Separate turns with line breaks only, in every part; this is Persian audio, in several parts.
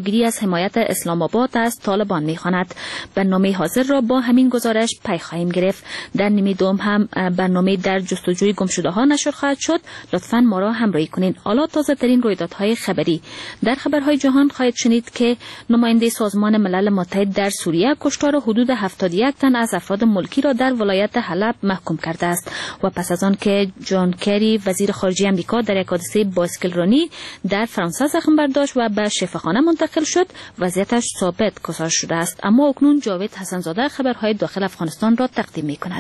جلوگیری از حمایت اسلام آباد از طالبان می‌خواند. برنامه حاضر را با همین گزارش پی خواهیم گرفت. در نیمه دوم هم برنامه در جستجوی گمشده‌ها نشر خواهد شد. لطفاً ما را همراهی کنید. حالا تازه‌ترین رویدادهای خبری. در خبرهای جهان خواهید شنید که نماینده سازمان ملل متحد در سوریه کشتار حدود 71 تن از افراد ملکی را در ولایت حلب محکوم کرده است و پس از آن که جان کری وزیر خارجه آمریکا در یک حادثه بایسکلرانی در فرانسه زخم برداشت و به شفاخانه منتقل شد، وضعیتش ثابت گزارش شده است. اما اکنون جاوید حسنزاده خبرهای داخل افغانستان را تقدیم می‌کند.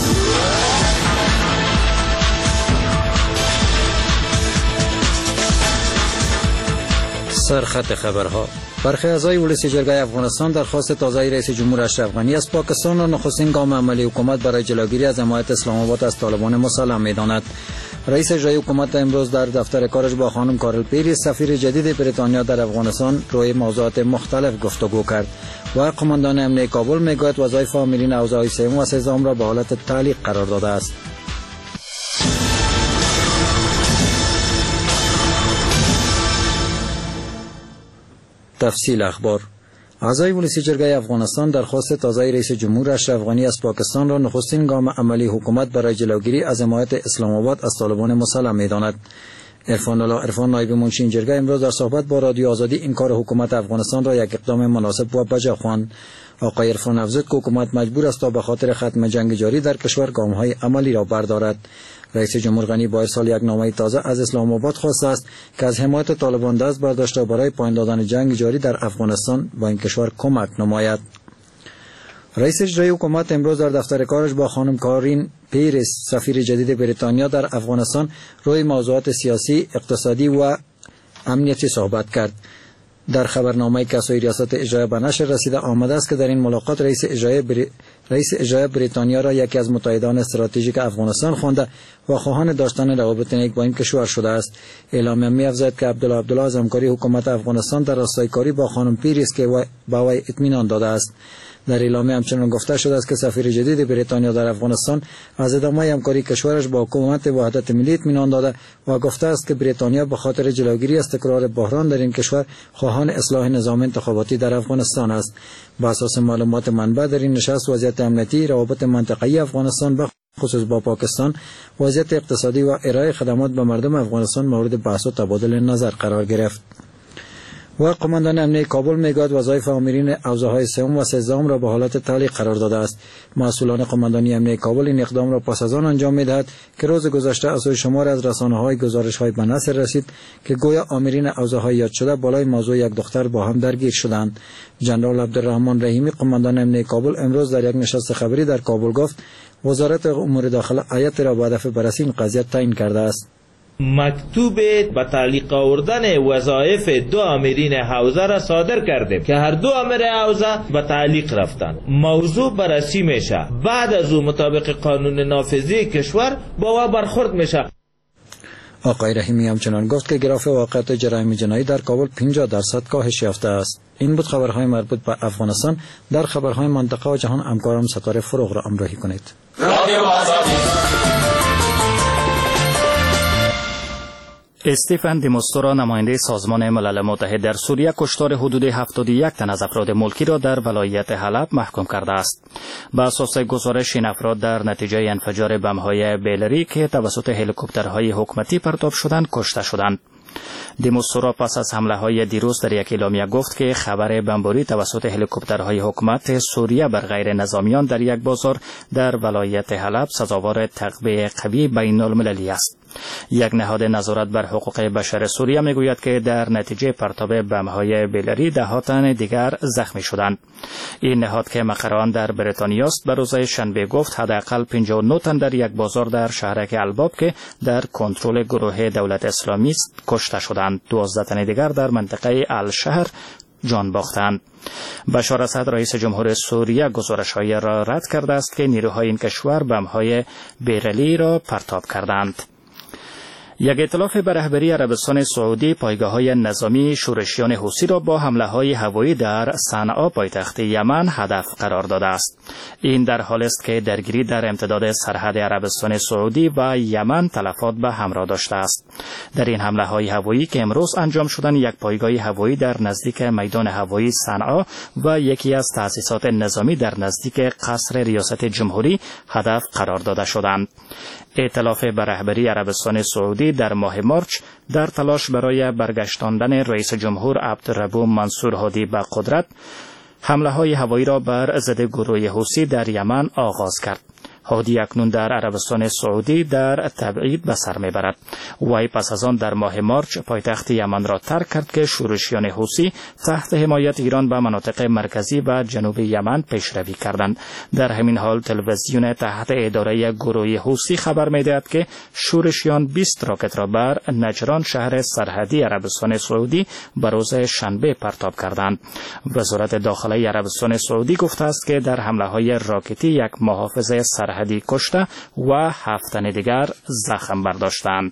سرخط خبرها. برخی اعضای مجلس جرگه افغانستان درخواست تازه رئیس جمهور اشرف غنی از پاکستان را نخستین گام عملی حکومت برای جلوگیری از حمایت اسلام آباد از طالبان مسلم می‌داند. رئیس اجرایی حکومت امروز در دفتر کارش با خانم کارل پیری سفیر جدید بریتانیا در افغانستان روی موضوعات مختلف گفتگو کرد و قماندان امنیه کابل میگوید وظایف آمرین اوضاع سوم و سوم را به حالت تعلیق قرار داده است. تفصیل اخبار. اعضای مجلس جرگه افغانستان درخواست تازه رئیس جمهور اشرف غنی از پاکستان را نخستین گام عملی حکومت برای جلوگیری از حمایت اسلام آباد از طالبان مسلم می‌داند. عرفان نایب منشی این جرگه امروز در صحبت با رادیو آزادی این کار حکومت افغانستان را یک اقدام مناسب و بجا خواند. آقای عرفان افزود که حکومت مجبور است تا به خاطر ختم جنگ جاری در کشور گام‌های عملی را بردارد. رئیس جمهور غنی با ارسال یک نامه تازه از اسلام آباد خواسته است که از حمایت طالبان دست برداشته برای پایان دادن جنگ جاری در افغانستان و این کشور کمک نماید. رئیس اجرایی حکومت امروز در دفتر کارش با خانم کارین پیرس سفیر جدید بریتانیا در افغانستان روی موضوعات سیاسی، اقتصادی و امنیتی صحبت کرد. در خبرنامه‌ای که از ریاست اجرایی به نشر رسیده آمده است که در این ملاقات رئیس اجرایی بریتانیا را یکی از متحدان استراتژیک افغانستان خوانده و خواهان داشتن روابط نیک با این کشور شده است. اعلامیه می‌افزاید که عبدالله از همکاری حکومت افغانستان در راستای کاری با خانم پیرس که به وی اطمینان داده است. در اعلامیه همچنین گفته شده است که سفیر جدید بریتانیا در افغانستان از ادامه همکاری کشورش با حکومت وحدت ملی اطمینان داده و گفته است که بریتانیا به خاطر جلوگیری از تکرار بحران در این کشور خواهان اصلاح نظام انتخاباتی در افغانستان است. بر اساس معلومات منبع در این نشست وضعیت امنیتی، روابط منطقه‌ای افغانستان به خصوص با پاکستان، وضعیت اقتصادی و ارائه خدمات به مردم افغانستان مورد بحث و تبادل نظر قرار گرفت. و قماندان امنیه کابل میگوید وظایف آمرین اوضاع سوم و سوم را به حالت تعلیق قرار داده است. مسئولان قماندانی امنیه کابل این اقدام را پس از آن انجام می‌دهد که روز گذشته از سوی شمار از رسانه‌های گزارش‌های به نشر رسید که گویا آمرین اوضاع یاد شده بالای موضوع یک دختر با هم درگیر شدند. جنرال عبدالرحمن رحیمی قماندان امنیه کابل امروز در یک نشست خبری در کابل گفت وزارت امور داخله هیئت را به هدف بررسی این قضیه تعیین کرده است.
مکتوب به تعلیق آوردن وظایف دو آمرین حوزه را صادر کردیم که هر دو آمر حوزه به تعلیق رفتن. موضوع بررسی میشه. بعد از او مطابق قانون نافذی کشور با برخورد میشه.
آقای رحیمی همچنان گفت که گراف واقعیت جرایم جنایی در کابل 50% کاهش یافته است. این بود خبرهای مربوط به افغانستان. در خبرهای منطقه و جهان همکارم ستاره فروغ را همراهی کنید.
استیفن دیموستورا نماینده سازمان ملل متحد در سوریه کشتار حدود 71 تن از افراد ملکی را در ولایت حلب محکوم کرده است. بر اساس گزارش این افراد در نتیجه انفجار بم‌های بیلری که توسط هلیکوپترهای حکومتی پرتاب شدند کشته شدند. دیموستورا پس از حمله‌های دیروز در یک اعلامیه گفت که خبر بمباری توسط هلیکوپترهای حکومت سوریه بر غیر نظامیان در یک بازار در ولایت حلب سزاوار تعقیب قوی بین‌المللی است. یک نهاد نظارت بر حقوق بشر سوریه میگوید که در نتیجه پرتاب بم‌های بیلری 10 تن دیگر زخمی شدند. این نهاد که مقر آن در بریتانیا است به روز شنبه گفت حداقل 59 تن در یک بازار در شهرک الباب که در کنترل گروه دولت اسلامی است کشته شدند. 12 تن دیگر در منطقه الشهر جان باختند. بشار اسد رئیس جمهور سوریه گزارش‌های را رد کرده است که نیروهای این کشور بم‌های بیرلی را پرتاب کردند. یک ائتلاف به رهبری عربستان سعودی پایگاه‌های نظامی شورشیان حوثی را با حمله‌های هوایی در صنعا پایتخت یمن هدف قرار داده است. این در حالی است که درگیری در امتداد سرحد عربستان سعودی و یمن تلفات به همراه داشته است. در این حمله‌های هوایی که امروز انجام شدند، یک پایگاه هوایی در نزدیک میدان هوایی صنعا و یکی از تأسیسات نظامی در نزدیک قصر ریاست جمهوری هدف قرار داده شدند. ائتلاف به رهبری عربستان سعودی در ماه مارچ در تلاش برای برگشتاندن رئیس جمهور عبدالربو منصور هادی به قدرت، حمله‌های هوایی را بر ضد گروه حوثی در یمن آغاز کرد. هادی اکنون در عربستان سعودی در تبعید به سر میبرد. وی پس از آن در ماه مارچ پایتخت یمن را ترک کرد که شورشیان حوثی تحت حمایت ایران به مناطق مرکزی و جنوب یمن پیشروی کردند. در همین حال تلویزیون تحت اداره گروه حوثی خبر میدهد که شورشیان 20 راکت را بر نجران، شهر سرحدی عربستان سعودی، به روز شنبه پرتاب کردند. وزارت داخلی عربستان سعودی گفته است که در حمله‌های راکتی یک محافظ سرحدی کشته و 7 تن دیگر زخم برداشتند.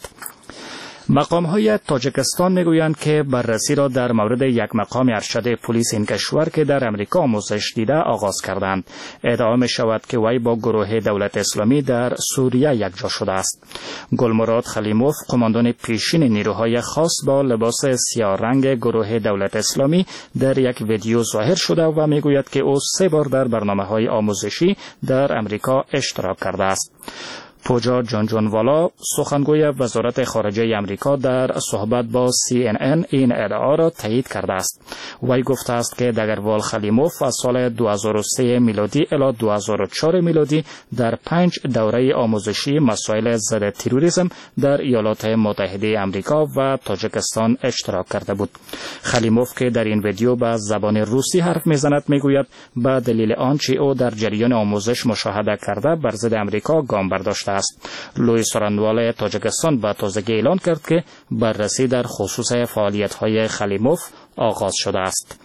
مقام‌های تاجیکستان میگویند که بررسی را در مورد یک مقام ارشد پلیس این کشور که در امریکا آموزش دیده آغاز کردند. ادعا می شود که وی با گروه دولت اسلامی در سوریه یکجا شده است. گلمراد خلیموف، قماندان پیشین نیروهای خاص با لباس سیاه رنگ گروه دولت اسلامی، در یک ویدیو ظاهر شده و میگوید که او 3 بار در برنامه‌های آموزشی در امریکا اشتراک کرده است. پوجا جانجانوالا، سخنگوی وزارت خارجه امریکا، در صحبت با CNN این ادعا را تایید کرده است. وی گفته است که دگروال خلیموف از سال 2003 میلادی الی 2004 میلادی در 5 دوره آموزشی مسائل ضد تروریسم در ایالات متحده امریکا و تاجیکستان اشتراک کرده بود. خلیموف که در این ویدیو به زبان روسی حرف میزند میگوید به دلیل آنچه او در جریان آموزش مشاهده کرده بر ضد امریکا گام برداشته است. لوی سرانوال تاجیکستان به تازگی اعلان کرد که بررسی در خصوص فعالیت‌های خلیموف آغاز شده است.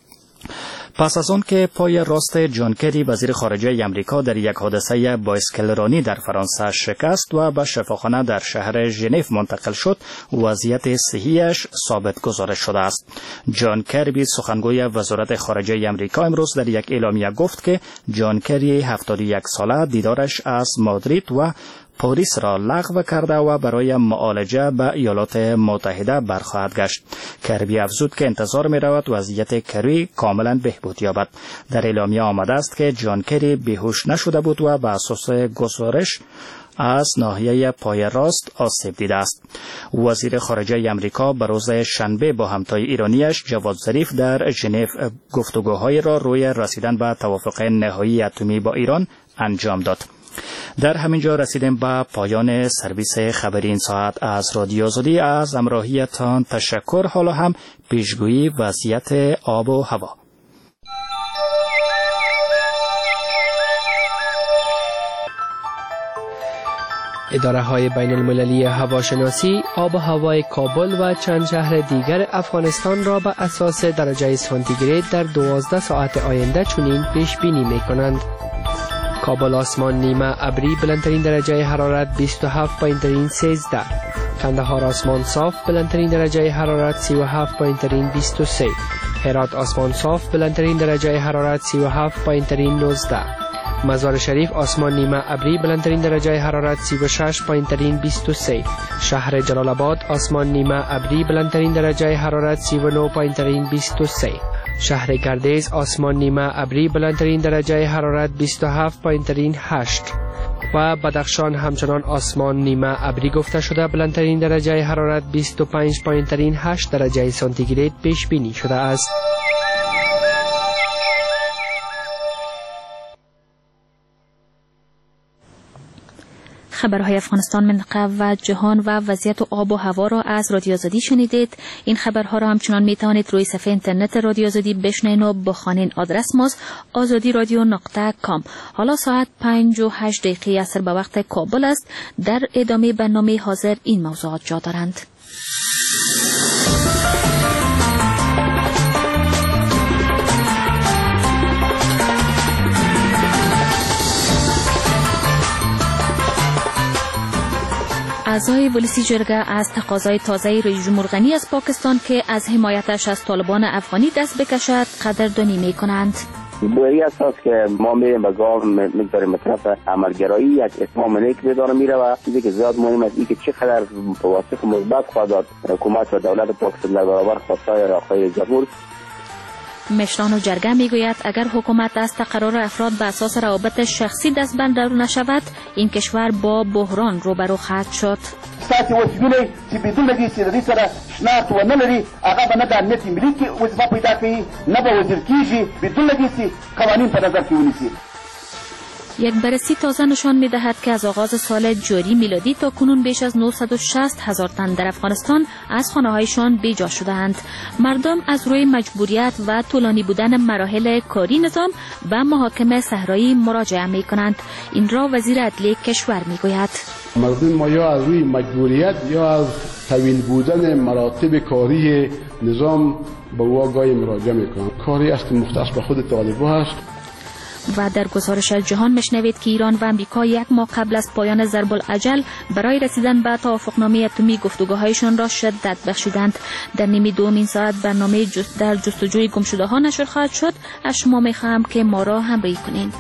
پس از آن که پای راست جان کری وزیر خارجه امریکا در یک حادثه بایسکلرانی در فرانسه شکست و به شفاخانه در شهر ژنو منتقل شد، وضعیت صحیش ثابت گزارش شده است. جان کربی، سخنگوی وزارت خارجه امریکا، امروز در یک اعلامیه گفت که جان کری 71 ساله دیدارش از مادرید و پاریس را لغو کرده و برای معالجه به ایالات متحده برخواهد گشت. کربی افزود که انتظار می رود وضعیت کری کاملا بهبود یابد. در اعلامیه آمده است که جان کری بیهوش نشده بود و بر اساس گزارش از ناحیه پای راست آسیب دیده است. وزیر خارجه امریکا به روز شنبه با همتای ایرانیش جواد ظریف در ژنو گفتگوهای را روی رسیدن به توافق نهایی اتمی با ایران انجام داد. در همین جا رسیدیم به پایان سرویس خبری این ساعت از رادیو آزادی. از همراهیتان تشکر. حالا هم پیشگویی وضعیت آب و هوا.
اداره‌های بین المللی هواشناسی آب و هوای کابل و چند شهر دیگر افغانستان را به اساس درجه سانتیگراد در 12 ساعت آینده چنین پیش بینی می‌کنند: کابل آسمان نیمه ابری، بلندترین درجه حرارت 27 پایین ترین 13. کندهار آسمان صاف، بلندترین درجه حرارت 37 پایین ترین 23. هرات آسمان صاف، بلندترین درجه حرارت 37 پایین ترین 19. مزار شریف آسمان نیمه ابری، بلندترین درجه حرارت 36 پایین ترین 23. شهر جلال آباد آسمان نیمه ابری، بلندترین درجه حرارت 39 پایین ترین 23. شهر گردیز آسمان نیمه ابری، بلندترین درجه حرارت 27 پایین ترین 8. و بدخشان همچنان آسمان نیمه ابری گفته شده، بلندترین درجه حرارت 25 پایین ترین 8 درجه سانتیگراد پیش بینی شده است.
خبرهای افغانستان، منطقه و جهان و وضعیت آب و هوا را از رادیو آزادی شنیدید. این خبرها را همچنان می توانید روی صفحه اینترنت رادیو آزادی بشنوید و بخوانید. آدرس ماست azadiradyo.com. حالا ساعت 5:08 عصر به وقت کابل است. در ادامه برنامه حاضر این موضوعات جا دارند. از اعضای ولسی جرگه از تقاضای تازه رئیس جمهور غنی از پاکستان که از حمایتش از طالبان افغانی دست بکشد قدردانی می‌کنند.
بوری اساس که ما میریم به گام میگذاریم طرف عملگرایی یک اتمام نیک بدانه میره و چیزی که زیاد مهم است این که چقدر توافق مثبت خواهد داد حکومت و دولت پاکستان در برابر خواستهای آقای جمهور.
مشران جرگه میگوید اگر حکومت از تقرر افراد به اساس روابط شخصی دست بردار نشود این کشور با بحران روبرو خواهد شد.
ساعتي وسیله چې بدون لګي سیدی سره شناخت و نه لري هغه به نه د امنیت ملي کې وظیفه پیدا کوي نه به وزیر کیږي بدون لګي قوانین په نظر کې ونیسي.
یک بررسی تازه نشان می‌دهد که از آغاز سال جاری میلادی تا کنون بیش از 960,000 تن در افغانستان از خانه‌هایشان بیجا شده‌اند. مردم از روی مجبوریت و طولانی بودن مراحل کاری نظام به محاکم صحرایی مراجعه می‌کنند. این را وزیر عدلیه کشور می‌گوید.
مردم ما یا از روی مجبوریت یا از طویل بودن مراتب کاری نظام به واگای مراجعه می‌کنند. کاری است مختص به خود طالبان است.
و در گزارش از جهان مشنوید که ایران و امریکا یک ماه قبل از پایان ضرب الاجل برای رسیدن به توافقنامه اتمی گفتگوهایشان را شدت بخشیدند. در نیمه دوم این ساعت برنامه در جستجوی گمشده‌ها نشر خواهد شد. از شما می‌خواهم که ما را همراهی کنید.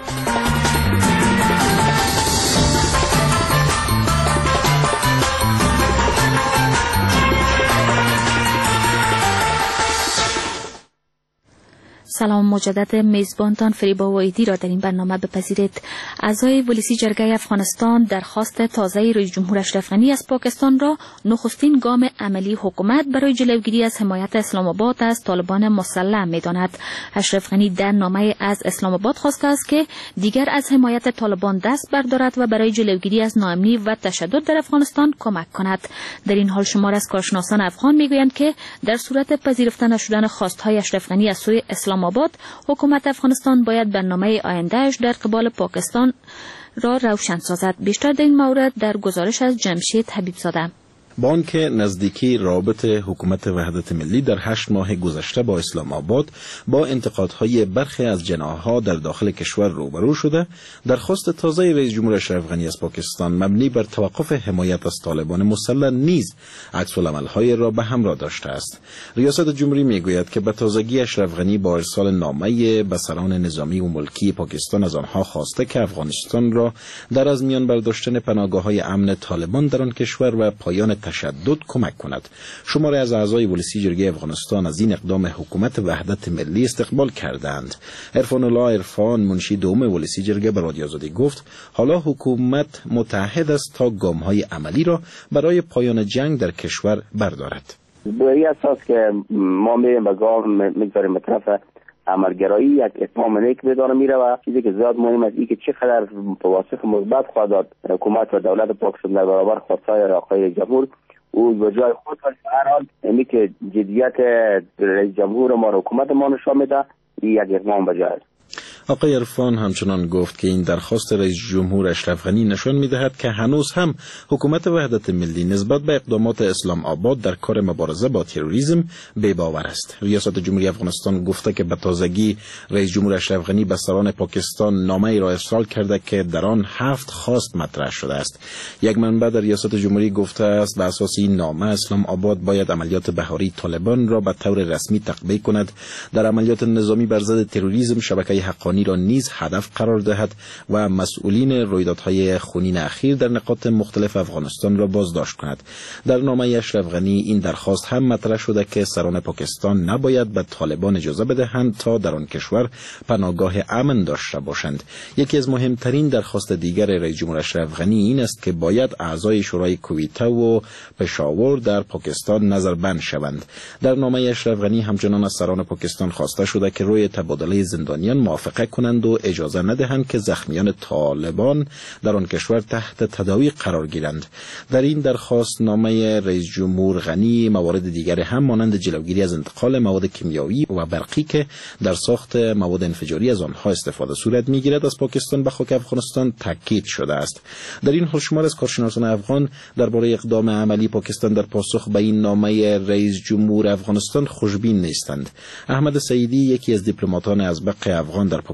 سلام مجدد میزبانتان فریبا وایدی را در این برنامه بپذیرید. اعضای ولسی جرگه افغانستان درخواست تازه رئیس جمهور اشرف غنی از پاکستان را نخستین گام عملی حکومت برای جلوگیری از حمایت اسلام آباد از طالبان مسلح می‌داند. اشرف غنی در نامه از اسلام آباد خواسته است که دیگر از حمایت طالبان دست بردارد و برای جلوگیری از ناامنی و تشدد در افغانستان کمک کند. در این حال شمار از کارشناسان افغان می‌گویند که در صورت پذیرفته نشدن خواست‌های اشرف غنی از سوی اسلام آباد، حکومت افغانستان باید برنامه آیندهش در قبال پاکستان را روشن سازد. بیشتر در این مورد در گزارش از جمشید حبیبزاده.
با آنکه نزدیکی رابط حکومت وحدت ملی در 8 ماه گذشته با اسلام آباد با انتقادهای برخی از جناح‌ها در داخل کشور روبرو شده، درخواست تازه رئیس جمهور اشرف غنی از پاکستان مبنی بر توقف حمایت از طالبان مسلح نیز عکس‌العمل‌های را به همراه داشته است. ریاست جمهوری میگوید که به تازگی اشرف غنی با ارسال نامه به سران نظامی و ملکی پاکستان از آنها خواسته که افغانستان را در از میان برداشتن پناهگاه‌های امن طالبان در آن کشور و پایان تشدد کمک کند. شماری از اعضای ولسی جرگه افغانستان از این اقدام حکومت وحدت ملی استقبال کردند. عرفان الله عرفان، منشی دوم ولسی جرگه، به رادیو آزادی گفت حالا حکومت متحد است تا گام‌های عملی را برای پایان جنگ در کشور بردارد.
بوری اساس که ما میریم به گام میگذاریم طرف عملگرایی یک اتمام نیک بدانه میره و چیزی که زیاد مهم است این که چقدر توافق مثبت خواهد داد حکومت و دولت پاکستان در برابر خواستهای آقای جمهور او به جای خود و هر حال اینی که جدیت رئیس جمهور ما و حکومت ما نشان میده یک اقدام به جای است.
آقای عرفان همچنان گفت که این درخواست رئیس جمهور اشرف غنی نشان می‌دهد که هنوز هم حکومت وحدت ملی نسبت به اقدامات اسلام آباد در کار مبارزه با تروریسم بی‌باور است. ریاست جمهوری افغانستان گفته که به تازگی رئیس جمهور اشرف غنی به سران پاکستان نامه‌ای را ارسال کرده که در آن 7 خواست مطرح شده است. یک منبع در ریاست جمهوری گفته است به اساس این نامه اسلام آباد باید عملیات بهاری طالبان را به طور رسمی تقویه کند، در عملیات نظامی بر ضد تروریسم شبکه حقانی را نیز هدف قرار دهد و مسئولین رویدادهای خونین اخیر در نقاط مختلف افغانستان را بازداشت کند. در نامه اشرف غنی این درخواست هم مطرح شده که سران پاکستان نباید به طالبان اجازه بدهند تا در آن کشور پناهگاه امن داشته باشند. یکی از مهمترین درخواست دیگر رئیس جمهور اشرف غنی این است که باید اعضای شورای کویته و پشاور در پاکستان نظربند شوند. در نامه اشرف غنی همچنان از سران پاکستان خواسته شده که روی تبادله زندانیان موافقه کنند و اجازه ندهند که زخمیان طالبان در آن کشور تحت تداوی قرار گیرند. در این درخواست نامه رئیس جمهور غنی موارد دیگر هم مانند جلوگیری از انتقال مواد کیمیایی و برقی که در ساخت مواد انفجاری از آنها استفاده صورت میگیرد از پاکستان به خاک افغانستان تاکید شده است. در این حال شمار از کارشناسان افغان درباره اقدام عملی پاکستان در پاسخ به این نامه رئیس جمهور افغانستان خوشبین نیستند. احمد سعیدی، یکی از دیپلماتان ازبق افغان در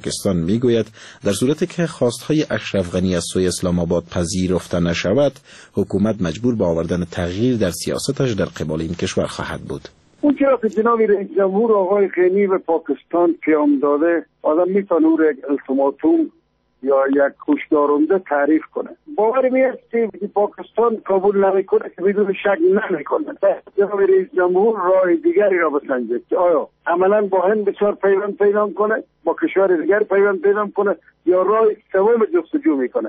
پاکستان میگوید در صورتی که خواستهای اشرف غنی از سوی اسلام آباد پذیرفته نشود، حکومت مجبور به آوردن تغییر در سیاستش در قبال این کشور خواهد بود.
اون چرا که جناب رئیس جمهور آقای غنی به پاکستان پیام داده، آدم میتونه او را یک التیماتوم یا یک کشدارنده تعریف کنه. باور میاد که پاکستان قبول نمیکنه که بدون شک نمیکنه. جناب رئیس جمهور راه دیگری را بسنجه که آیا عملا با هند بسیار پیوند پیدا کنه، با کشور دیگر پیوند پیدا کنه، یا راه سوم جستجو میکنه.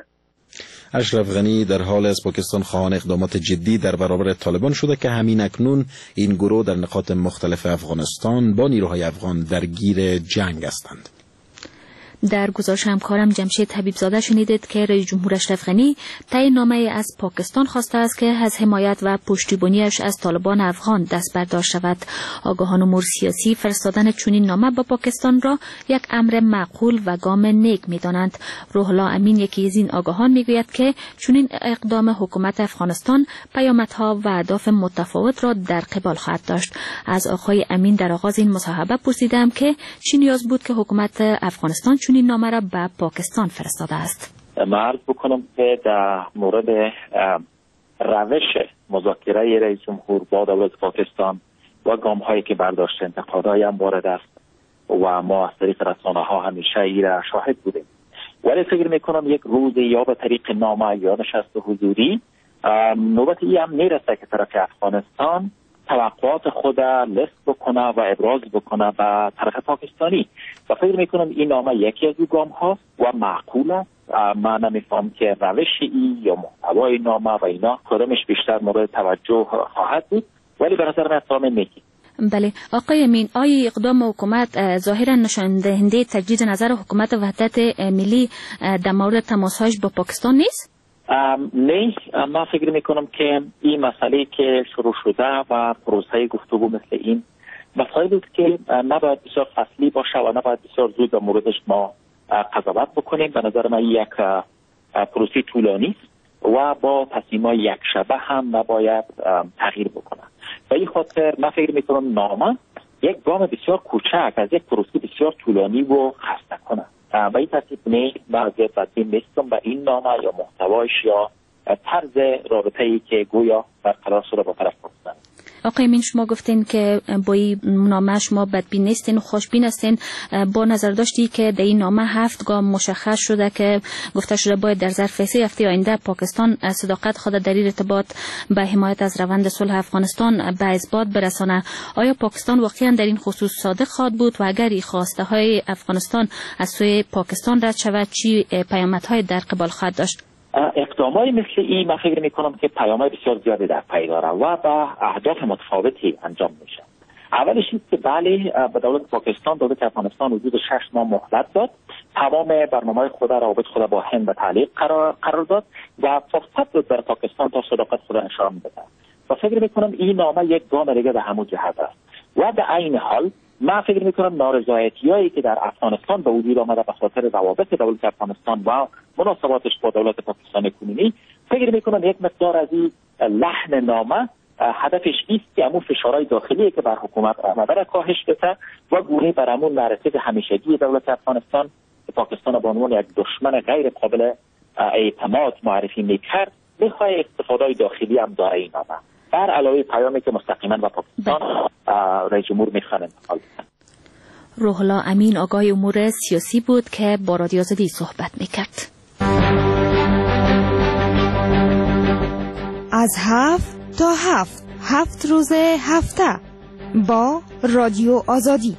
اشرف غنی در حال از پاکستان خواهان اقدامات جدی در برابر طالبان شده که همین اکنون این گروه در نقاط مختلف افغانستان با نیروهای افغان درگیر جنگ هستند.
در گزارش همکارم جمشید حبیبزاده شنیدید که رئیس جمهور اشرف غنی طی نامه از پاکستان خواسته است که از حمایت و پشتیبانیش از طالبان افغان دست برداشت شود. آگاهان امور سیاسی فرستادن چنین نامه به پاکستان را یک امر معقول و گام نیک می‌دانند. روح الله امین یکی از این آگاهان میگوید که چنین اقدام حکومت افغانستان پیامدها و اهداف متفاوت را در قبال خواهد داشت. از آقای امین در آغاز این مصاحبه پرسیدم که چی نیاز بود که حکومت افغانستان این نامه را به پاکستان فرستاده است.
ما عرض بکنم که در مورد روش مذاکره رئیس جمهور با دولت پاکستان و گام هایی که برداشته انتقادهای هم وارد است و ما از طریق رسانه ها همیشه ایره شاهد بودیم، ولی فکر میکنم یک روز یا به طریق نامه یا نشست حضوری نوبت ای هم میرسه که طرف افغانستان توقعات خود لیست بکنه و ابراز بکنه به طرف پاکستانی و فکر میکنم این نامه یکی از او گام ها و معقول است. من نمیفهم که روش ای یا محتوای نامه و اینا کدامش بیشتر مورد توجه خواهد بود، ولی به نظر من اقدام نیکی.
بله آقای امین، آیا اقدام حکومت ظاهرا نشان دهنده تجدید نظر حکومت وحدت ملی در مورد تماس‌هاش با پاکستان نیست؟
نه، من فکر میکنم که این مسئله که شروع شده و پروسه گفتگو مثل این مسائلی بود که نباید بسیار فصلی باشه و نباید بسیار زود در موردش ما قضاوت بکنیم. به نظر من یک پروسه طولانی است و با تصمیم‌های یک شبه هم نباید تغییر بکنه. به این خاطر من فکر میکنم نامه یک گام بسیار کوچک از یک پروسه بسیار طولانی و خسته کنه. به این ترتیب نه، من زیاد بدبین نیستم به این نامه یا محتوایش یا طرز رابطه‌ای که گویا برقرار شده با طرف پاکستان.
آقای امین، شما گفتین که با این نامه شما بدبین نیستین و خوشبین هستین. با نظر داشتی که در این نامه 7 گام مشخص شده که گفته شده باید در ظرف 3 هفته آینده پاکستان صداقت خود در ارتباط به حمایت از روند صلح افغانستان به اثبات برسانه. آیا پاکستان واقعا در این خصوص صادق خواهد بود و اگر این خواسته های افغانستان از سوی پاکستان رد شود چی پیامدهای در قبال خواهد داشت؟
اقدامای مثل این من فکر میکنم که پیام‌های بسیار زیادی در پی داره و با اهداف متفاوتی انجام میشه. اولش این که بله به دولت پاکستان دولت افغانستان حدود 6 ماه مهلت داد، تمام برنامه‌های خود روابط خود با هند به تعلیق قرار داد و فرصت داد برای پاکستان تا صداقت خود نشان بده. و فکر میکنم این نامه یک گام دیگه به همون جهت است و در عین حال من فکر میکنم نارضایتیایی که در افغانستان به وجود آمده به خاطر روابط دولت افغانستان و مناسباتش با دولت پاکستان کنونی، فکر میکنم یک مقدار از این لحن نامه هدفش است که همون فشارهای داخلی که بر حکومت آمده را کاهش بده و گونه بر همون نراتیو همیشگی دولت افغانستان پاکستان به عنوان یک دشمن غیر قابل اعتماد معرفی میکرد، بخواه استفاده داخلی هم داره این نامه بر علاوه پیامی که مستقیما با پاکستان رئیس جمهور میخوان انتقال بدن.
روح الله امین آگاه امور سیاسی بود که با رادیو آزادی صحبت میکرد.
از 7 تا 7 روز هفته با رادیو آزادی.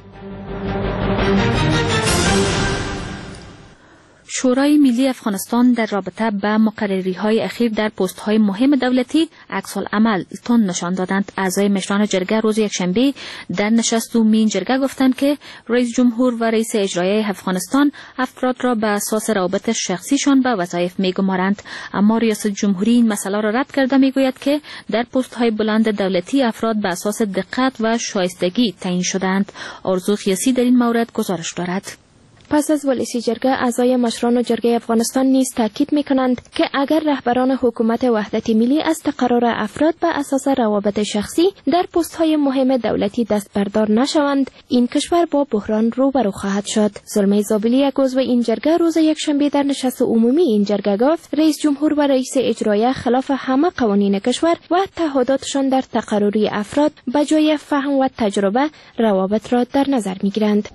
شورای ملی افغانستان در رابطه با مقرری‌های اخیر در پست‌های مهم دولتی عکس‌العمل تند نشان دادند. اعضای مشران جرگه روز یکشنبه در نشست عمومی این جرگه گفتند که رئیس جمهور و رئیس اجرایی افغانستان افراد را به اساس روابط شخصیشان به وظایف می‌گمارند، اما ریاست جمهوری این مسئله را رد کرده میگوید که در پست‌های بلند دولتی افراد به اساس دقت و شایستگی تعیین شدند. آرزو قیاسی در این مورد گزارش دارد.
پس از ولسی جرگه اعضای مشران و جرگه افغانستان نیز تاکید می‌کنند که اگر رهبران حکومت وحدت ملی از تقرر افراد به اساس روابط شخصی در پست‌های مهم دولتی دست بردار نشوند، این کشور با بحران روبرو خواهد شد. زلمه زابلی، یک عضو این جرگه، روز یکشنبه در نشست عمومی این جرگه گفت رئیس جمهور و رئیس اجرایه خلاف همه قوانین کشور و تعهداتشان در تقرری افراد به جای فهم و تجربه روابط را در نظر می‌گیرند.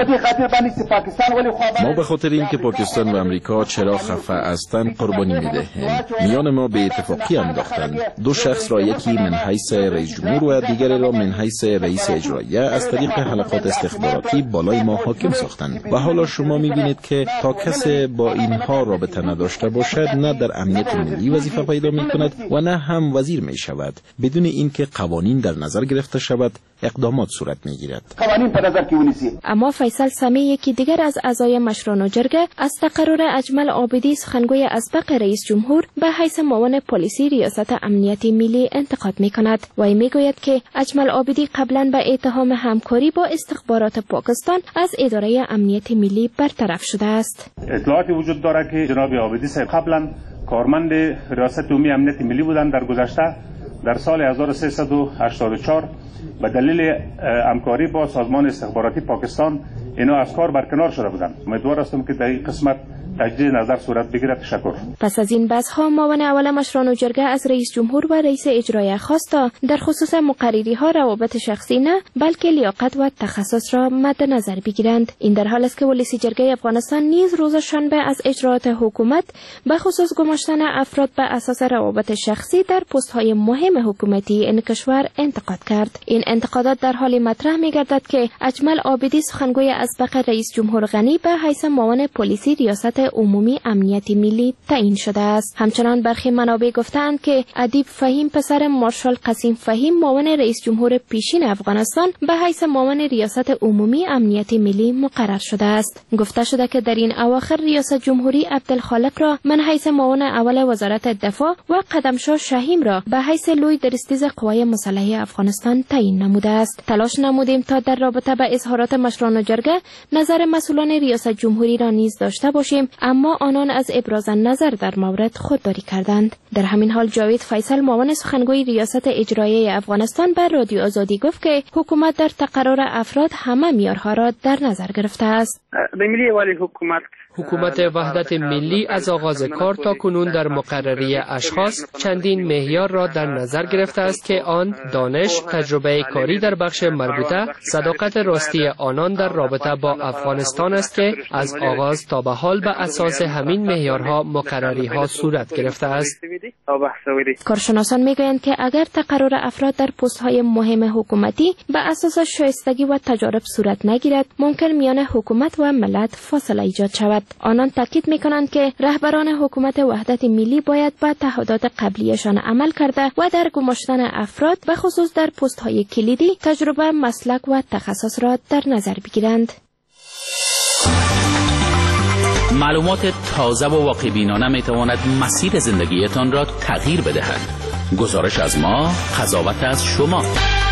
ما به خاطر اینکه پاکستان و امریکا چرا خفه هستند قربانی می‌دهیم. میان ما به اتفاقی انداختند. دو شخص را، یکی من حیث رئیس جمهور و دیگری را من حیث رئیس اجرایه، از طریق حلقات استخباراتی بالای ما حاکم ساختند. و حالا شما می‌بینید که تا کسی با اینها رابطه نداشته باشد، نه در امنیت ملی وظیفه پیدا می‌کند و نه هم وزیر می‌شود. بدون اینکه قوانین در نظر گرفته شود اقدامات صورت می‌گیرد.
اما فیصل سمی، یکی دیگر از اعضای مشران و جرگه، از تقرر اجمل عابدی، سخنگوی اسبق رئیس جمهور، به حیث معاون پلیسی ریاست امنیت ملی انتقاد می‌کند. وی می‌گوید که اجمل عابدی قبلا به اتهام همکاری با استخبارات پاکستان از اداره امنیت ملی برطرف شده است.
اطلاعاتی وجود دارد که جناب عابدی صاحب قبلا کارمند ریاست عمومی امنیت ملی بودند. در گذشته در سال 1384 به دلیل همکاری با سازمان استخباراتی پاکستان اینا از کار برکنار شده بودند. امیدوار هستم که در این قسمت تجدید نظر صورت بگیرد. تشکر.
پس از این بحث‌ها معاون اول مشران و جرگه از رئیس جمهور و رئیس اجرایه خواست تا در خصوص مقرری‌ها روابط شخصی نه بلکه لیاقت و تخصص را مد نظر بگیرند. این در حالی است که ولسی جرگه افغانستان نیز روز شنبه از اجرات حکومت به خصوص گماشتن افراد به اساس روابط شخصی در پست‌های مهم حکومتی این کشور انتقاد کرد. این انتقادات در حالی مطرح می‌گردد که اجمل عابدی، سخنگوی اسبق رئیس جمهور غنی، به حیث معاون پلیسی ریاست عمومی امنیت ملی تعیین شده است. همچنان برخی منابع گفتند که ادیب فهیم، پسر مارشال قاسم فهیم، معاون رئیس جمهور پیشین افغانستان، به حیث معاون ریاست عمومی امنیت ملی مقرر شده است. گفته شده که در این اواخر ریاست جمهوری عبدالخالق را من حیث معاون اول وزارت دفاع و قدمشاه شهیم را به حیث لوی درستیز قوای مسلحه افغانستان تعیین نموده است. تلاش نمودیم تا در رابطه با اظهارات مشران و جرگه نظر مسئولان ریاست جمهوری را نیز داشته باشیم، اما آنان از ابراز نظر در مورد خودداری کردند. در همین حال جاوید فیصل، معاون سخنگوی ریاست اجرایه افغانستان، به رادیو آزادی گفت که حکومت در تقرر افراد همه معیارها را در نظر گرفته است.
حکومت وحدت ملی از آغاز کار تا کنون در مقرری اشخاص چندین معیار را در نظر گرفته است که آن دانش، تجربه کاری در بخش مربوطه، صداقت راستی آنان در رابطه با افغانستان است که از آغاز تا به حال به اساس همین معیارها مقرری‌ها صورت گرفته است.
کارشناسان میگویند که اگر تقرر افراد در پست‌های مهم حکومتی به اساس شایستگی و تجارب صورت نگیرد، ممکن میان حکومت و ملت فاصله ایجاد شود. آنان تاکید میکنند که رهبران حکومت وحدت ملی باید به تعهدات قبلیشان عمل کرده و در گماشتن افراد به خصوص در پست‌های کلیدی تجربه، مسلک و تخصص را در نظر بگیرند.
معلومات تازه و واقع‌بینانه میتواند مسیر زندگیتان را تغییر بدهد. گزارش از ما، قضاوت از شما.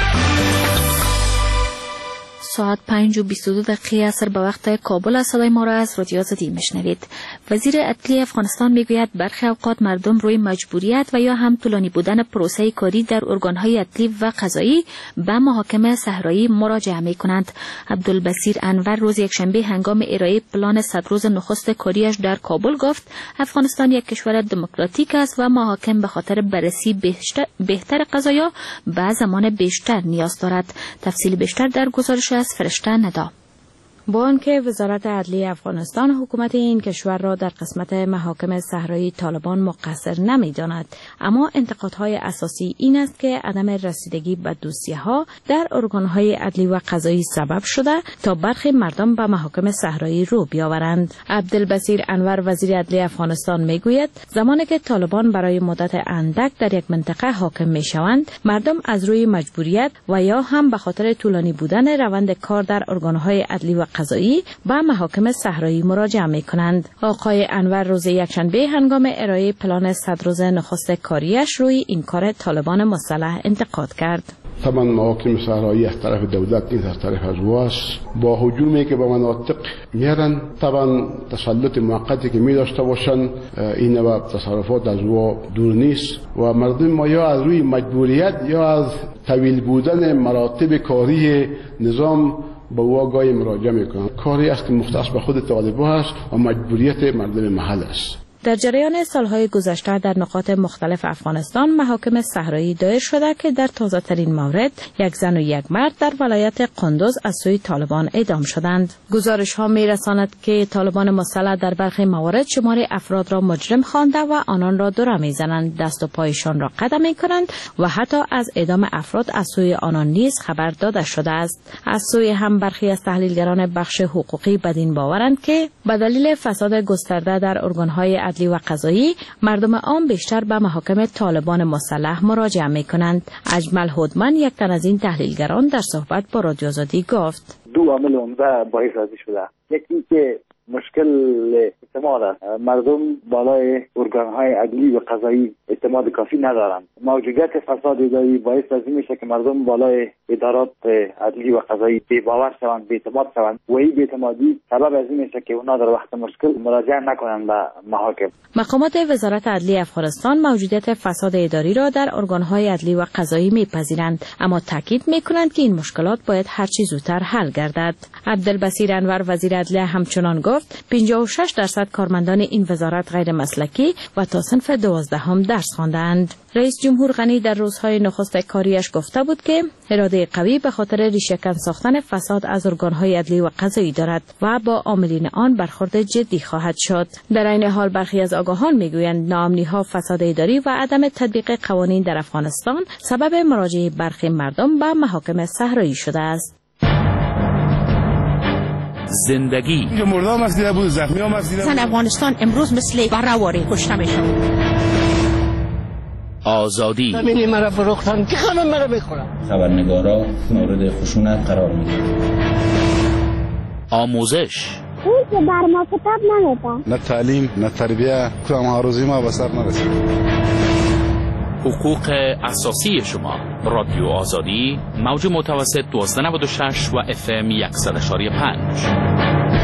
ساعت 5:22 عصر به وقت کابل از صدای ما را از رادیو آزادی میشنوید. وزیر عدلیه افغانستان میگوید برخی اوقات مردم روی مجبوریت و یا هم طولانی بودن پروسه کاری در ارگانهای عدلی و قضایی به محاکم صحرایی مراجعه میکنند. عبدالبصیر انور روز یکشنبه هنگام ارائه پلان 100 روز نخست کاریش در کابل گفت افغانستان یک کشور دموکراتیک است و محاکم به خاطر بررسی بهتر قضایا به زمان بیشتر نیاز دارد. تفصیل بیشتر در گزارش از فرشته ندا.
با آنکه وزارت عدلیه افغانستان حکومت این کشور را در قسمت محاکم صحرایی طالبان مقصر نمی‌داند، اما انتقادهای اساسی این است که عدم رسیدگی به دوسیه‌ها در ارگان‌های عدلی و قضایی سبب شده تا برخی مردم به محاکم صحرایی رو بیاورند. عبدالبصیر انور وزیر عدلیه افغانستان میگوید زمانی که طالبان برای مدت اندک در یک منطقه حاکم میشوند، مردم از روی مجبوریت و یا هم به خاطر طولانی بودن روند کار در ارگان‌های عدلی و قضایی به محاکم صحرایی مراجعه می‌کنند. آقای انور روز یکشنبه هنگام ارائه پلان 100 روز نخست کاریش روی این کار طالبان مسلح انتقاد کرد.
طبعا محاکم صحرایی از طرف دولت نیست، از طرف از واس با هجومی که به مناطق میارن. طبعا تسلط موقتی که می داشته باشن این و تصرفات از او دور نیست و مردم ما یا از روی مجبوریت یا از طویل بودن مراتب کاری نظام به او گاهی مراجعه میکنن. کاری است که مختص به خود طالبان است و مجبوریت مردم محل است.
در جریان سالهای گذشته در نقاط مختلف افغانستان محاکم صحرایی دایر شده که در تازه ترین مورد یک زن و یک مرد در ولایت قندوز از سوی طالبان اعدام شدند. گزارش ها می رساند که طالبان مسلح در برخی موارد شمار افراد را مجرم خوانده و آنان را دوره می زنند، دست و پایشان را قطع می کنند و حتی از اعدام افراد از سوی آنان نیز خبر داده شده است. از سوی هم برخی از تحلیلگران بخش حقوقی بدین باورند که به دلیل فساد گسترده در ارگانهای عدلی و قضایی مردم عام بیشتر به محاکم طالبان مسلح مراجعه می‌کنند. اجمل هودمن یک تن از این تحلیلگران در صحبت با رادیو آزادی گفت:
دو عامل عمده باعث شده. یکی که مشکل اعتماد است. مردم بالای ارگان‌های عدلی و قضایی اعتماد کافی ندارند. موجودیت فساد اداری باعث از این میشه که مردم بالای ادارات عدلی و قضایی بی‌باور شوند، بی‌اعتماد شوند و این بی‌اعتمادی سبب از این میشه که اونا در وقت مشکل مراجعه نکنند به محاکم.
مقامات وزارت عدلی افغانستان موجودیت فساد اداری را در ارگان‌های عدلی و قضایی میپذیرند، اما تاکید میکنند که این مشکلات باید هر چه زودتر حل گردد. عبدالبصیر انور وزیر عدلیه همچنان گفت 56% کارمندان این وزارت غیر مسلکی و تا صنف 12 درس خواندند. رئیس جمهور غنی در روزهای نخست کاریش گفته بود که اراده قوی به خاطر ریشه‌کن ساختن فساد از ارگان‌های عدلی و قضایی دارد و با عاملین آن برخورد جدی خواهد شد. در این حال برخی از آگاهان میگویند ناامنی‌ها، فساد اداری و عدم تطبیق قوانین در افغانستان سبب مراجعه برخی مردم به محاکم صحرایی شده است.
زندگی
مردم مسئله بود، زخمی ها مسئله بود.
افغانستان امروز مثل برهواری کشته میشه.
آزادی
همینی مرا فروختن که خانم مرا بخورم.
خبرنگارا مورد خشونت قرار میگیرن.
آموزش
اون که بر ما کتاب نمیده.
نه تعلیم نه تربیه، کام هاروزی ما به سر نرسید.
حقوق اساسی شما. رادیو آزادی، موج متوسط 1296 و FM 100.5.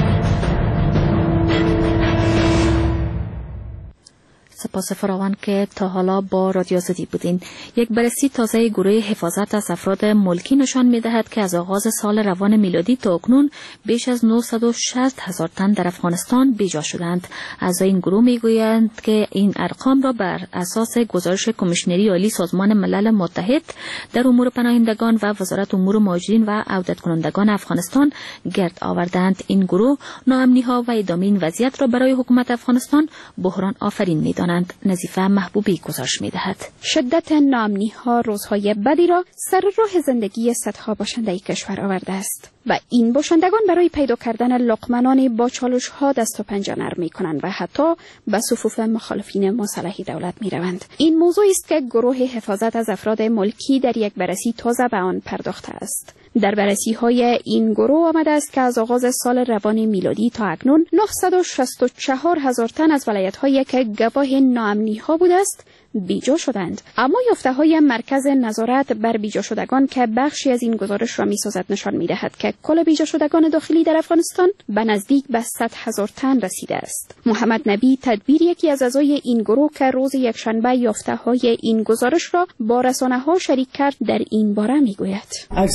سپاس فراوان که تا حالا با رادیو آزادی بودین. یک بررسی تازه گروه حفاظت از افراد ملکی نشان می‌دهد که از آغاز سال روان میلادی تا اکنون بیش از 960,000 تن در افغانستان بیجا شدند. اعضای این گروه میگویند که این ارقام را بر اساس گزارش کمیشنری عالی سازمان ملل متحد در امور پناهندگان و وزارت امور مهاجرین و عودت کنندگان افغانستان گرد آوردند. این گروه ناامنی‌ها و ادامه این وضعیت را برای حکومت افغانستان بحران آفرین می‌دانند. نظیفه محبوبی گزارش می‌دهد.
شدت ناامنی‌ها روزهای بدی را سر راه زندگی صدها باشنده کشور آورده است و این باشندگان برای پیدا کردن لقمه‌نان با چالش‌ها دست و پنجه نرم می‌کنند و حتی به صفوف مخالفین مسلح دولت می‌روند. این موضوعی است که گروه حفاظت از افراد ملکی در یک بررسی تازه به آن پرداخته است. در بررسی‌های این گروه آمده است که از آغاز سال روان میلادی تا اکنون 964,000 تن از ولایت‌هایی که گواه ناامنی‌ها بوده است بیجا شدند. اما یافته‌های مرکز نظارت بر بیجا شدگان که بخشی از این گزارش را می‌سازد نشان می‌دهد که کل بیجا شدگان داخلی در افغانستان به نزدیک به 100,000 تن رسیده است. محمد نبی تدبیر یکی از اعضای این گروه که روز یکشنبه یافته‌های این گزارش را با رسانه‌ها شریک کرد در این باره می‌گوید: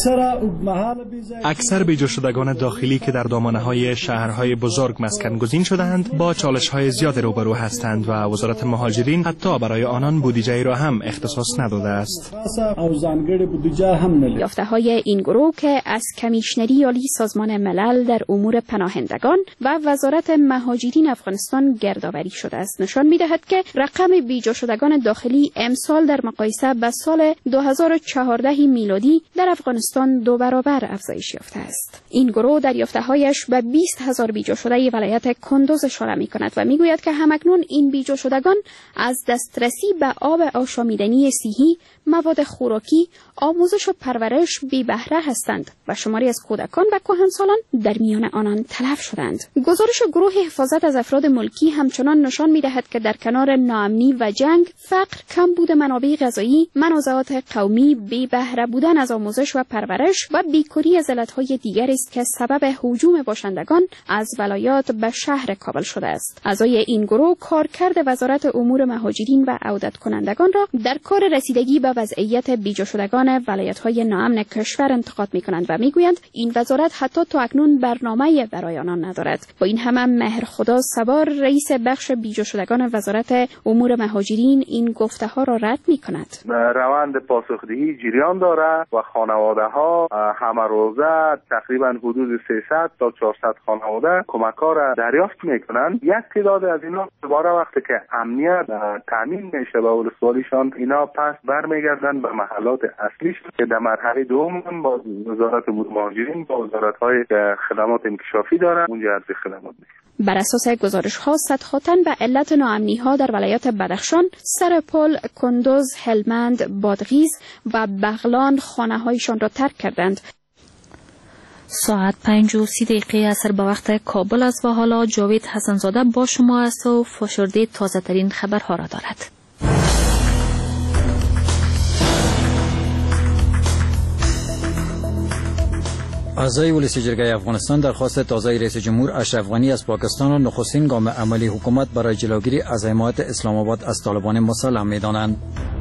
اکثر بیجا شدگان داخلی که در دامنه‌های شهرهای بزرگ مسکن گزین شدند با چالش‌های زیاد روبرو هستند و وزارت مهاجرین حتی برای آنان بودجه را هم اختصاص نداده است.
یافته‌های این گروه که از کمیشنری عالی سازمان ملل در امور پناهندگان و وزارت مهاجرین افغانستان گردآوری شده است نشان می‌دهد که رقم بیجا شدگان داخلی امسال در مقایسه با سال 2014 میلادی در افغانستان 2 برابر افزایش یافته است. این گروه در یافته‌هایش به 20,000 بیجا شده ولایت کندوز اشاره می‌کند و می‌گوید که همکنون این بیجا شدگان از دسترسی به آب آشامیدنی صحی، مواد خوراکی، آموزش و پرورش بی بهره هستند و شماری از کودکان و کهنسالان در میان آنان تلف شدند. گزارش گروه حفاظت از افراد ملکی همچنان نشان می‌دهد که در کنار ناامنی و جنگ، فقر، کمبود منابع غذایی، منازعات قومی، بی بهره بودن از آموزش و پرورش و بیکاری از علتهای دیگر است که سبب هجوم باشندگان از ولایات به شهر کابل شده است. اعضای این گروه کارکرد وزارت امور مهاجرین و عودت کنندگان را در کار رسیدگی به وضعیت بیجا شدگان ولایت‌های ناامن کشور انتقاد می‌کنند و می‌گویند این وزارت حتی تا اکنون برنامه‌ای برای آنان ندارد. با این همه مهرخدا سوار، رئیس بخش بیجا شدگان وزارت امور مهاجرین، این گفته‌ها را رد می‌کند.
روند پاسخدهی جریان دارد و خانواده‌ها همه روزه تقریبا حدود 300 تا 400 خانواده کمک‌ها را دریافت می‌کنند. یک تعداد از اینا دوباره وقتی که امنیت تامین میشه با ولسوالیشان، اینا پس برمیگردن به محلات اصلیش که در مرحله دوم با وزارت امور مهاجرین با وزارت‌های خدمات انکشافی دارن اونجا عرض خدمات میشه.
بر اساس گزارش‌ها، صدها تن به علت ناامنی‌ها در ولایت بدخشان، سرپل، کندوز، هلمند، بادغیس و بغلان خانه‌هایشان را ترک کردند.
ساعت 5:30 عصر به وقت کابل است و حالا جاوید حسنزاده با شما است و فشرده تازه ترین خبرها را دارد.
اعضای ولسی جرگه افغانستان درخواست تازه رئیس جمهور اشرف غنی از پاکستان را نخستین گام عملی حکومت برای جلوگیری از حمایت اسلام آباد از طالبان مسلم می‌دانند.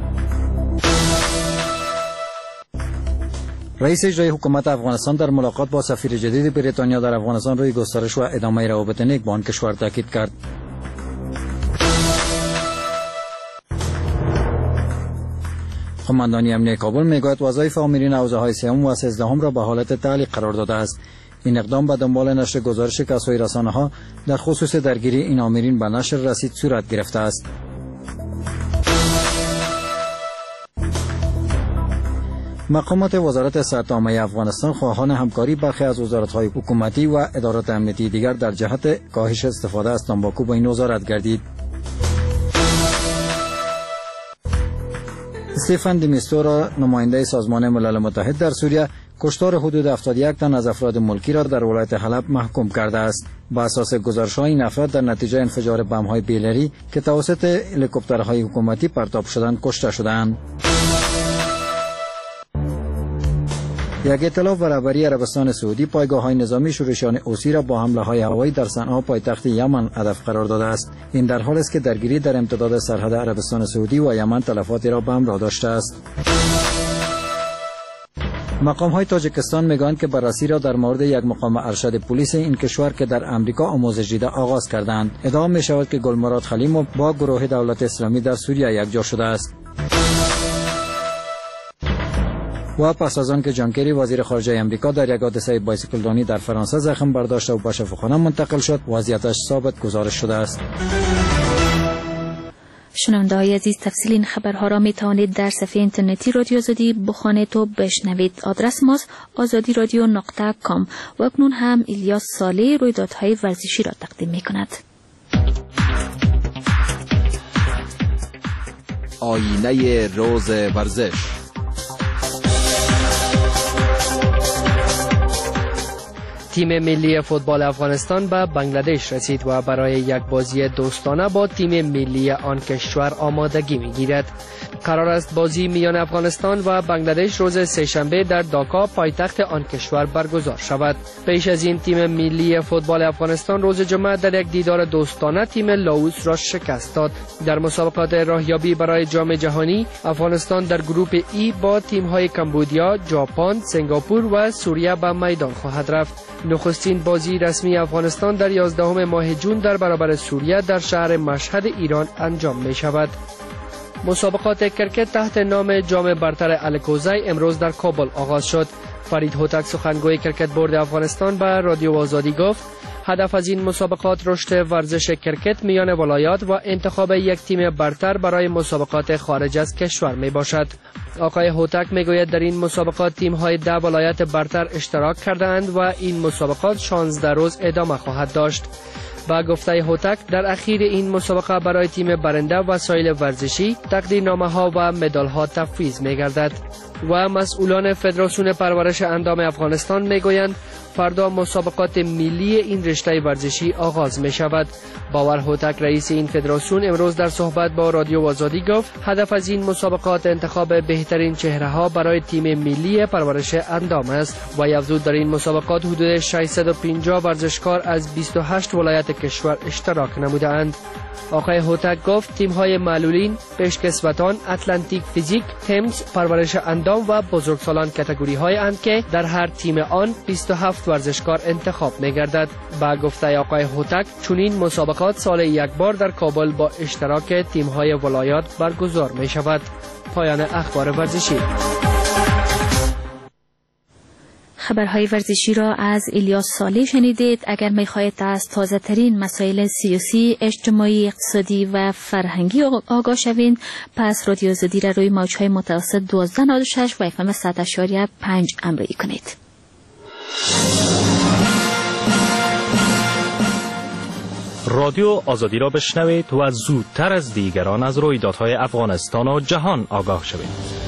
رئیس اجرایی حکومت افغانستان در ملاقات با سفیر جدید بریتانیا در افغانستان روی گسترش و ادامه روابط نیک با آن کشور تاکید کرد. قماندانی امنیتی کابل میگوید وظایف آمرین حوزه‌های سوم و 13 را به حالت تعلیق قرار داده است. این اقدام به دنبال نشر گزارش کسای رسانه‌ها در خصوص درگیری این آمرین به نشر رسید صورت گرفته است. مقامات وزارت سرعت عامه افغانستان خواهان همکاری برخی از وزارت‌های حکومتی و ادارات امنیتی دیگر در جهت کاهش استفاده از تنباکو با این وزارت گردید. استیفن دیمیستورا، نماینده سازمان ملل متحد در سوریه، کشتار حدود 71 تن از افراد ملکی را در ولایت حلب محکوم کرده است. با اساس گزارش‌ها این افراد در نتیجه انفجار بم‌های بیلری که توسط هلیکوپترهای حکومتی پرتاب شدند کشته شدند. یک اطلاع برابری عربستان سعودی پایگاه‌های نظامی شورشیان حوثی را با حمله‌های هوایی در صنعا پایتخت یمن هدف قرار داده است. این در حالی است که درگیری در امتداد سرحد عربستان سعودی و یمن تلفاتی را به همراه داشته است. مقام‌های تاجیکستان می‌گویند که بررسی را در مورد یک مقام ارشد پلیس این کشور که در امریکا آموزش دیده آغاز کردند. ادعا می‌شود که گلمراد خلیموف با گروه دولت اسلامی در سوریه یکجا شده است. و پس از آن که جان کری وزیر خارجه امریکا در یک حادثه بایسیکلرانی در فرانسه زخم برداشت و به شفاخانه منتقل شد، وضعیتش ثابت گزارش شده است.
شنونده‌های عزیز، تفصیل این خبرها را می توانید در صفحه اینترنتی رادیو آزادی بخوانید و بشنوید. آدرس ماست azadiradio.com و اکنون هم الیاس صالح رویدادهای ورزشی را تقدیم می کند.
آینه روز ورزش.
تیم ملی فوتبال افغانستان به بنگلادش رسید و برای یک بازی دوستانه با تیم ملی آن کشور آمادگی می‌گیرد. قرار است بازی میان افغانستان و بنگلادش روز سه‌شنبه در داکا پایتخت آن کشور برگزار شود. پیش از این تیم ملی فوتبال افغانستان روز جمعه در یک دیدار دوستانه تیم لاوس را شکست داد. در مسابقات راهیابی برای جام جهانی، افغانستان در گروپ ای با تیم‌های کمبودیا، ژاپن، سنگاپور و سوریه به میدان خواهد رفت. نخستین بازی رسمی افغانستان در 11 ماه جون در برابر سوریه در شهر مشهد ایران انجام می شود. مسابقات کرکت تحت نام جام برتر الکوزی امروز در کابل آغاز شد. فرید هوتک سخنگوی کرکت بورد افغانستان به رادیو آزادی گفت هدف از این مسابقات رشد ورزش کرکت میان ولایات و انتخاب یک تیم برتر برای مسابقات خارج از کشور می باشد. آقای هوتک میگوید در این مسابقات تیم‌های 10 ولایت برتر اشتراک کردند و این مسابقات 16 روز ادامه خواهد داشت. با گفته هوتک در اخیر این مسابقه برای تیم برنده وسایل ورزشی، تقدیرنامه‌ها و مدال‌ها تفویض می‌گردد. و مسئولان فدراسیون پرورش اندام افغانستان میگویند فردا مسابقات ملی این رشته ورزشی آغاز می شود. باور هوتک رئیس این فدراسیون امروز در صحبت با رادیو آزادی گفت هدف از این مسابقات انتخاب بهترین چهره ها برای تیم ملی پرورش اندام است و افزود در این مسابقات حدود 650 ورزشکار از 28 ولایت کشور اشتراک نموده‌اند. آقای هوتک گفت تیم‌های معلولین، پیشکسوتان، اتلانتیک فیزیک، تمز، پرورش اندام و بزرگسالان کاتگوری‌های اند که در هر تیم آن 27 ورزشکار انتخاب می‌گردد. با گفته آقای هوتک چنین مسابقات سال یک بار در کابل با اشتراک تیم‌های ولایات برگزار می‌شود. پایان اخبار ورزشی.
خبرهای ورزشی را از الیاس صالح شنیدید. اگر می‌خواهید از تازه ترین مسائل سیاسی، اجتماعی، اقتصادی و فرهنگی آگاه شوید، پس رادیو آزادی را روی موج‌های متوسط 1296 و FM 100.5 همراهی کنید.
رادیو آزادی را بشنوید و زودتر از دیگران از رویدادهای افغانستان و جهان آگاه شوید.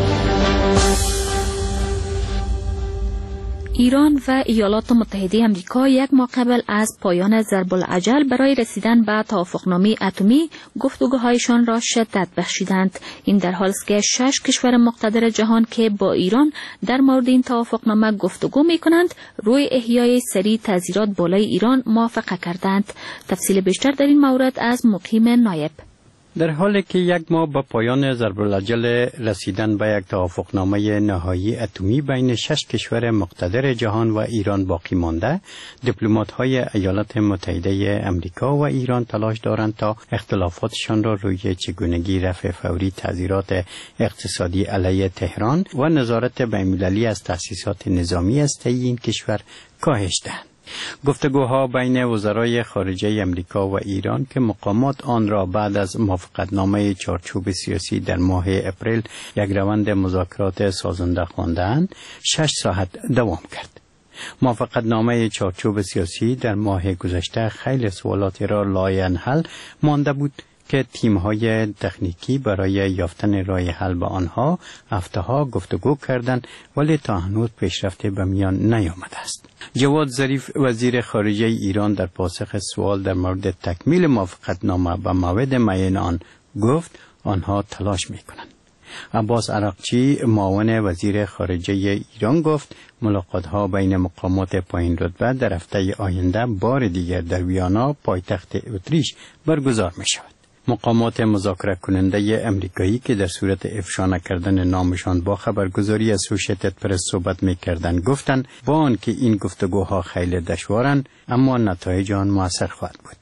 ایران و ایالات متحده آمریکا یک ماه قبل از پایان ضرب العجل برای رسیدن به توافقنامه اتمی گفتگوهایشان را شدت بخشیدند. این در حالی است که 6 کشور مقتدر جهان که با ایران در مورد این توافقنامه گفتگو می‌کنند روی احیای سریع تعزیرات بالای ایران موافقه کردند. تفصیل بیشتر در این مورد از مقیم نایب.
در حالی که یک ماه با پایان ضرب العجل رسیدن به یک توافقنامه نهایی اتمی بین 6 کشور مقتدر جهان و ایران باقی مانده، دیپلمات‌های ایالات متحده آمریکا و ایران تلاش دارند تا اختلافاتشان را روی چگونگی رفع فوری تعزیرات اقتصادی علیه تهران و نظارت بین‌المللی از تأسیسات نظامی هسته‌ای این کشور کاهش دهند. گفتگوها بین وزرای خارجه امریکا و ایران که مقامات آن را بعد از موافقتنامه چارچوب سیاسی در ماه اپریل یک روند مذاکرات سازنده خواندند 6 ساعت دوام کرد. موافقتنامه چارچوب سیاسی در ماه گذشته خیلی سوالاتی را لاینحل مانده بود که تیم‌های تکنیکی برای یافتن راه حل به آنها هفته‌ها گفتگو کردند ولی تا هنوز پیشرفتی به میان نیامده است. جواد ظریف وزیر خارجه ایران در پاسخ سوال در مورد تکمیل موافقتنامه و موعد معین آن گفت آنها تلاش می‌کنند. عباس عراقچی معاون وزیر خارجه ایران گفت ملاقات‌ها بین مقامات پایین رتبه در هفته آینده بار دیگر در ویانا پایتخت اتریش برگزار می‌شود. مقامات مذاکره کننده امریکایی که در صورت افشا نکردن نامشان با خبرگزاری اسوشیتد پرس صحبت می‌کردند گفتند با آنکه این گفتگوها خیلی دشوارند اما نتایج آن موثر خواهد بود.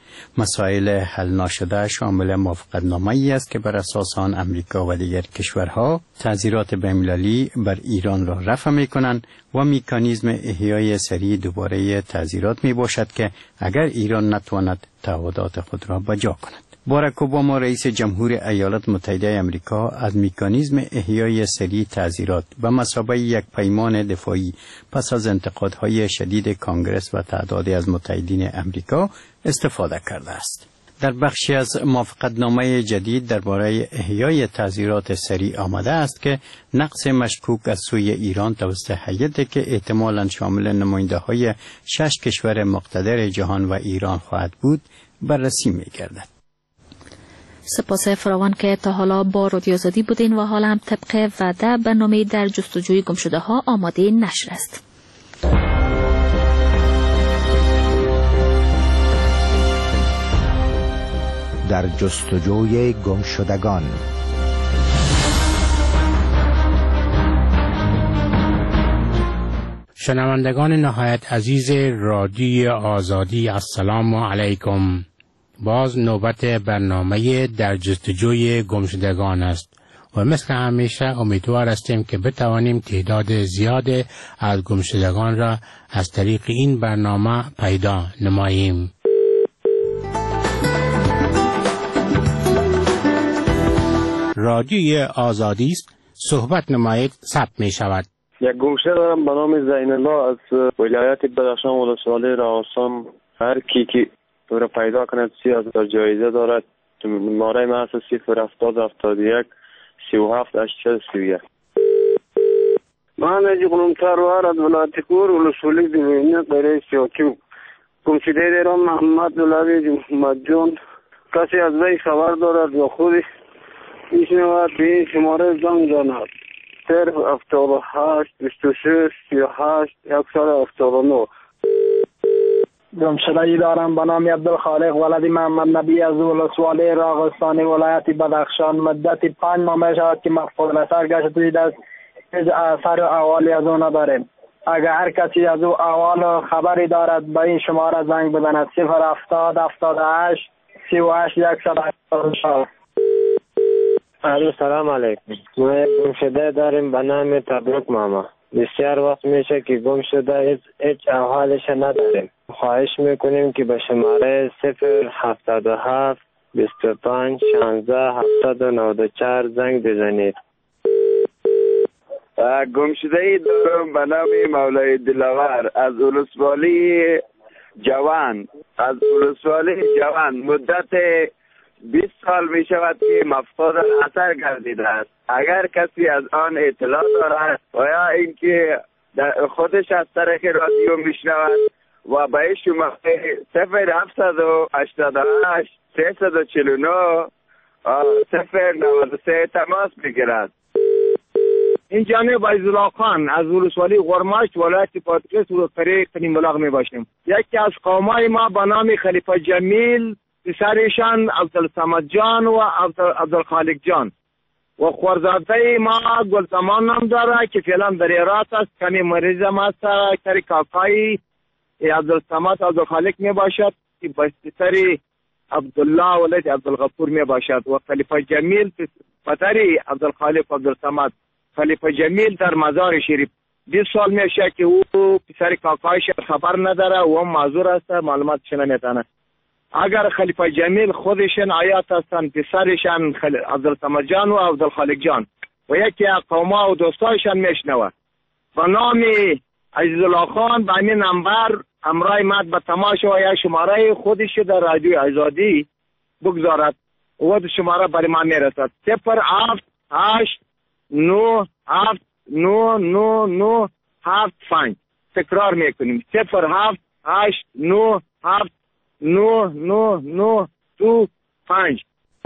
مسائل حل ناشده شامل موافقتنامه‌ای است که بر اساس آن امریکا و دیگر کشورها تعزیرات بین‌المللی بر ایران را رفع می‌کنند و مکانیزم احیای سریع دوباره تعزیرات میباشد که اگر ایران نتواند تعهدات خود را بجا کند. باراک اوباما رئیس جمهور ایالات متحده آمریکا از مکانیزم احیای سریع تعزیرات به مثابه یک پیمان دفاعی پس از انتقادهای شدید کانگرس و تعدادی از متحدین آمریکا استفاده کرده است. در بخشی از موافقتنامه جدید درباره احیای تعزیرات سریع آمده است که نقص مشکوک از سوی ایران توسط هیئتی که احتمالاً شامل نماینده‌های 6 کشور مقتدر جهان و ایران خواهد بود بررسی می‌گردد.
سپاس فراوان که تا حالا با رادیو آزادی بودین و حالا هم طبق وعده برنامه در جستجوی گمشده ها آماده نشر است.
در جستجوی گمشدگان.
شنوندگان نهایت عزیز رادیو آزادی، السلام علیکم. باز نوبت برنامه در جستجوی گمشدگان است و مثل همیشه امیدوار هستیم که بتوانیم تعداد زیاد از گمشدگان را از طریق این برنامه پیدا نماییم. رادیوی آزادی است، صحبت نمایید ثبت می شود.
یک گمشده دارم به نام زین الله از ولایت بدخشان ولسوالی راوسان. هر کی که
او را پیدا کند 30,000 جایزه دارد. شماره من هست 07071 37
من از قلمتر از ولایت کور ولسوالی دیوینه برای سیاکیو گمشده دیرم محمد دلاوی محمد جان. کسی از وی خبر دارد یا خودی میشنود به این شماره زنگ زند 078 26 38 179.
گمشده‌ای دارم به نام عبدالخالق ولد محمد نبی از ولسوالی راغستانی ولایت بدخشان. مدت 5 ماه می شود که مفقود نظر گشته است. هیچ اثر و احوالی از او نداریم. اگر هر کسی از او احوال و خبری دارد به این شماره زنگ بزند 070 78 38 184.
الو سلام علیکم. ما گم شده داریم به نام تبرک ماما. بسیار وقت میشه که گم شده هیچ احوالش نداریم. خواهش میکنیم که به شماره 077 25 16 794 زنگ بزنید.
گم شده ای دارم به نام مولای دلاور از ولسوالی جوان. مدت 20 سال می شود که مفقود اثر گردیده است. اگر کسی از آن اطلاع دارد و یا اینکه خودش از طریق رادیو میشنود و به شماره 0788 349 093 تماس بگیرد.
این جانب عزیزالله خان از ولسوالی غرماشت ولایت پادکست و طریق کنیم بلاغ می باشیم. یکی از قومای ما به نام خلیفه جمیل، پسرشان عبدالصمد جان و عبدالخالق جان و خورزاده ما گلزمان نام داره که فعلا در ایرات است. کمی مریض هم است. کاری کاکایی عبدالصمد عبدالخالق می باشد که پسری عبدالله ولد عبدالغفور می باشد و خلیفه جمیل پسری عبدالخالق عبدالصمد. خلیفه جمیل در مزار شریف 20 سال میشه که او پسر کاکایش خبر نداره و هم معذور است، معلوماتش نمیتونه. اگر خلیفه جمیل خودشان آیات هستن، پسرشان عبدالصمد جان و عبدالخالق جان و یکی قوما و دوستایشان میشنوه و نام عزیزالله خان به همین نمبر امرای مد به تماشا و یا شماره خودش در رادیو آزادی بگذارد و شماره برای ما میرسد 078 9799975. تکرار میکنیم 07897999925.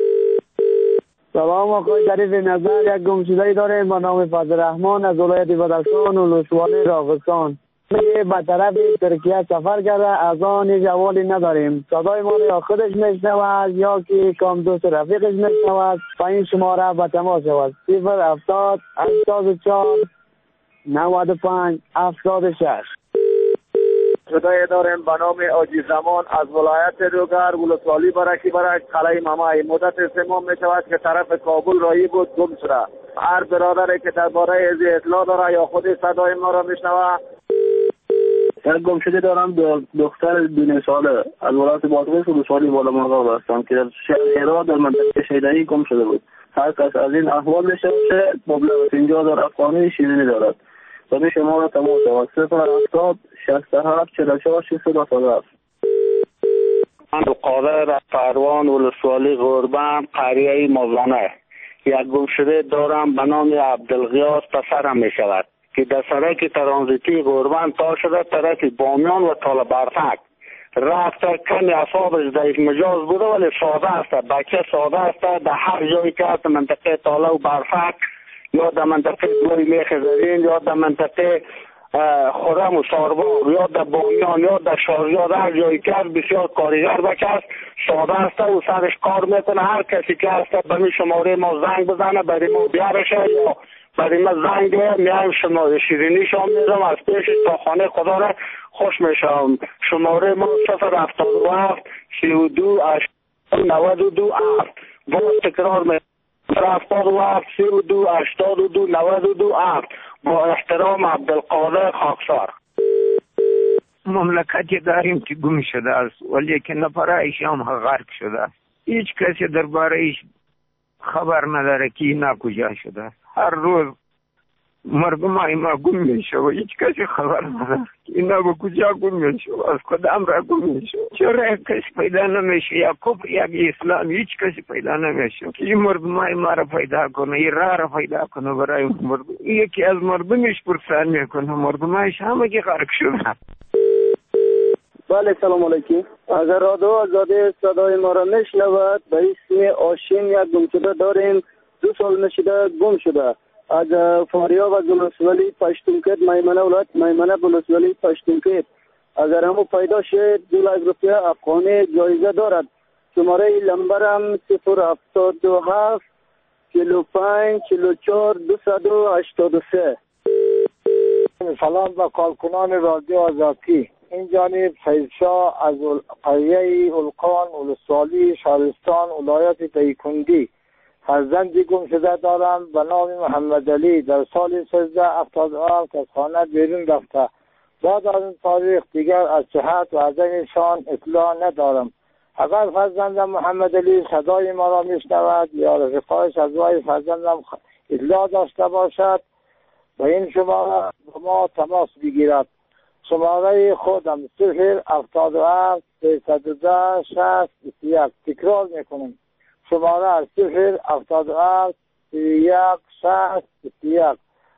سلام آقای شریف نظر. یک گمشده‌ای داریم به نام فضل‌الرحمن از ولایت بدخشان و ولسوالی راغستان. به طرف ترکیه سفر کرده، از آن جوالی نداریم. صدای ما را یا خودش میشنود یا که کام دوست رفیقش میشنود. با این شماره به تماس شود 070 84 95 76.
صدای داریم به نام آجی زمان از ولایت دوگر ولسوالی برکی برک قلعه مامای. مدت 3 ماه می شود که طرف کابل رایی بود گم شده. هر برادری که درباره از اطلاع داره یا خود صدای ما را میشنوه.
یک گمشده دارم دختر 2 ساله از ولایت بادغیس و ولسوالی بالامرغاب هستم که در شهر هرات در منطقه شیدایی گم شده بود. هر کس از این احوال داشته باشه مبلغ 50,000 افغانی شیرینی دارد. به شما را تماس شود 070 67 44 627.
عبدالقادر پروان ولسوالی غربم قریه موزانه. یک گمشده دارم به نام عبدالغیاث پسرم می شود که در سرک ترانزیتی غربان تا شده طرف بامیان و تال برفک رفته. کمی اصابش ضعیف مجاز بوده ولی ساده است، بچه ساده است. در هر جایی که از منطقه تاله و برفک یا در منطقه دوی میخ زرین یا در منطقه خرم و ساربار یا در بامیان یا در شارجاد هر جایی که از بسیار کارگر بچه است، ساده است و سرش کار میکنه. هر کسی که است به شماره ما زنگ بزنه برای ما بیارشه یا برای ما زنگ میایم شما شیرینی شام میزم از پیش تا خانه خدا را خوش میشم. شماره ما 077 32 92 7. باز تکرار میکنم 077 32 92 7. با احترام عبدالقادر خاکسار.
مملکتی داریم که گم شده است ولی که نفره ایش هم غرق شده است. هیچ کسی درباره ایش خبر نداره که اینا کجا شده است. هر روز مردم ما گم میشه و هیچ کسی خبر نداره اینا به کجا گم میشه از کدام را گم میشه. چرا کسی پیدا نمیشه یا کفر یا اسلام هیچ کسی پیدا نمیشه که این مردم ما را پیدا کنه، این راه را پیدا کنه برای مردم. یکی از مردمش پرسان میکنه، مردمش همه که غرق شده.
بله سلام علیکم. اگر رادیو آزادی صدای ما را میشنود، به اسم آشین یک گمشده داریم. 2 سال نشده گم شده. از فاریاب از ولسوالی پشتونکت میمنه ولایت میمنه ولسوالی پشتونکت. اگر همو پیدا شد 2 لاک روپیه افغانی جایزه دارد. شماره لمبرم 077 45 44 283.
سلام به کارکنان رادیو آزادی. این جانب فیضشاه از قریه القان ولسوالی شهرستان ولایت دیکندی. فرزندی گم شده دارم به نام محمد علی. در سال 1377 از خانه بیرون رفته. بعد از این تاریخ دیگر از جهت و عدمشان اطلاع ندارم. اگر فرزندم محمد علی صدای ما را میشنود یا رفقایش از وای فرزندم اطلاع داشته باشد و این شماره با ما تماس بگیرد. شماره خودم 077 310 60 تکرار میکنم. شماره 077 61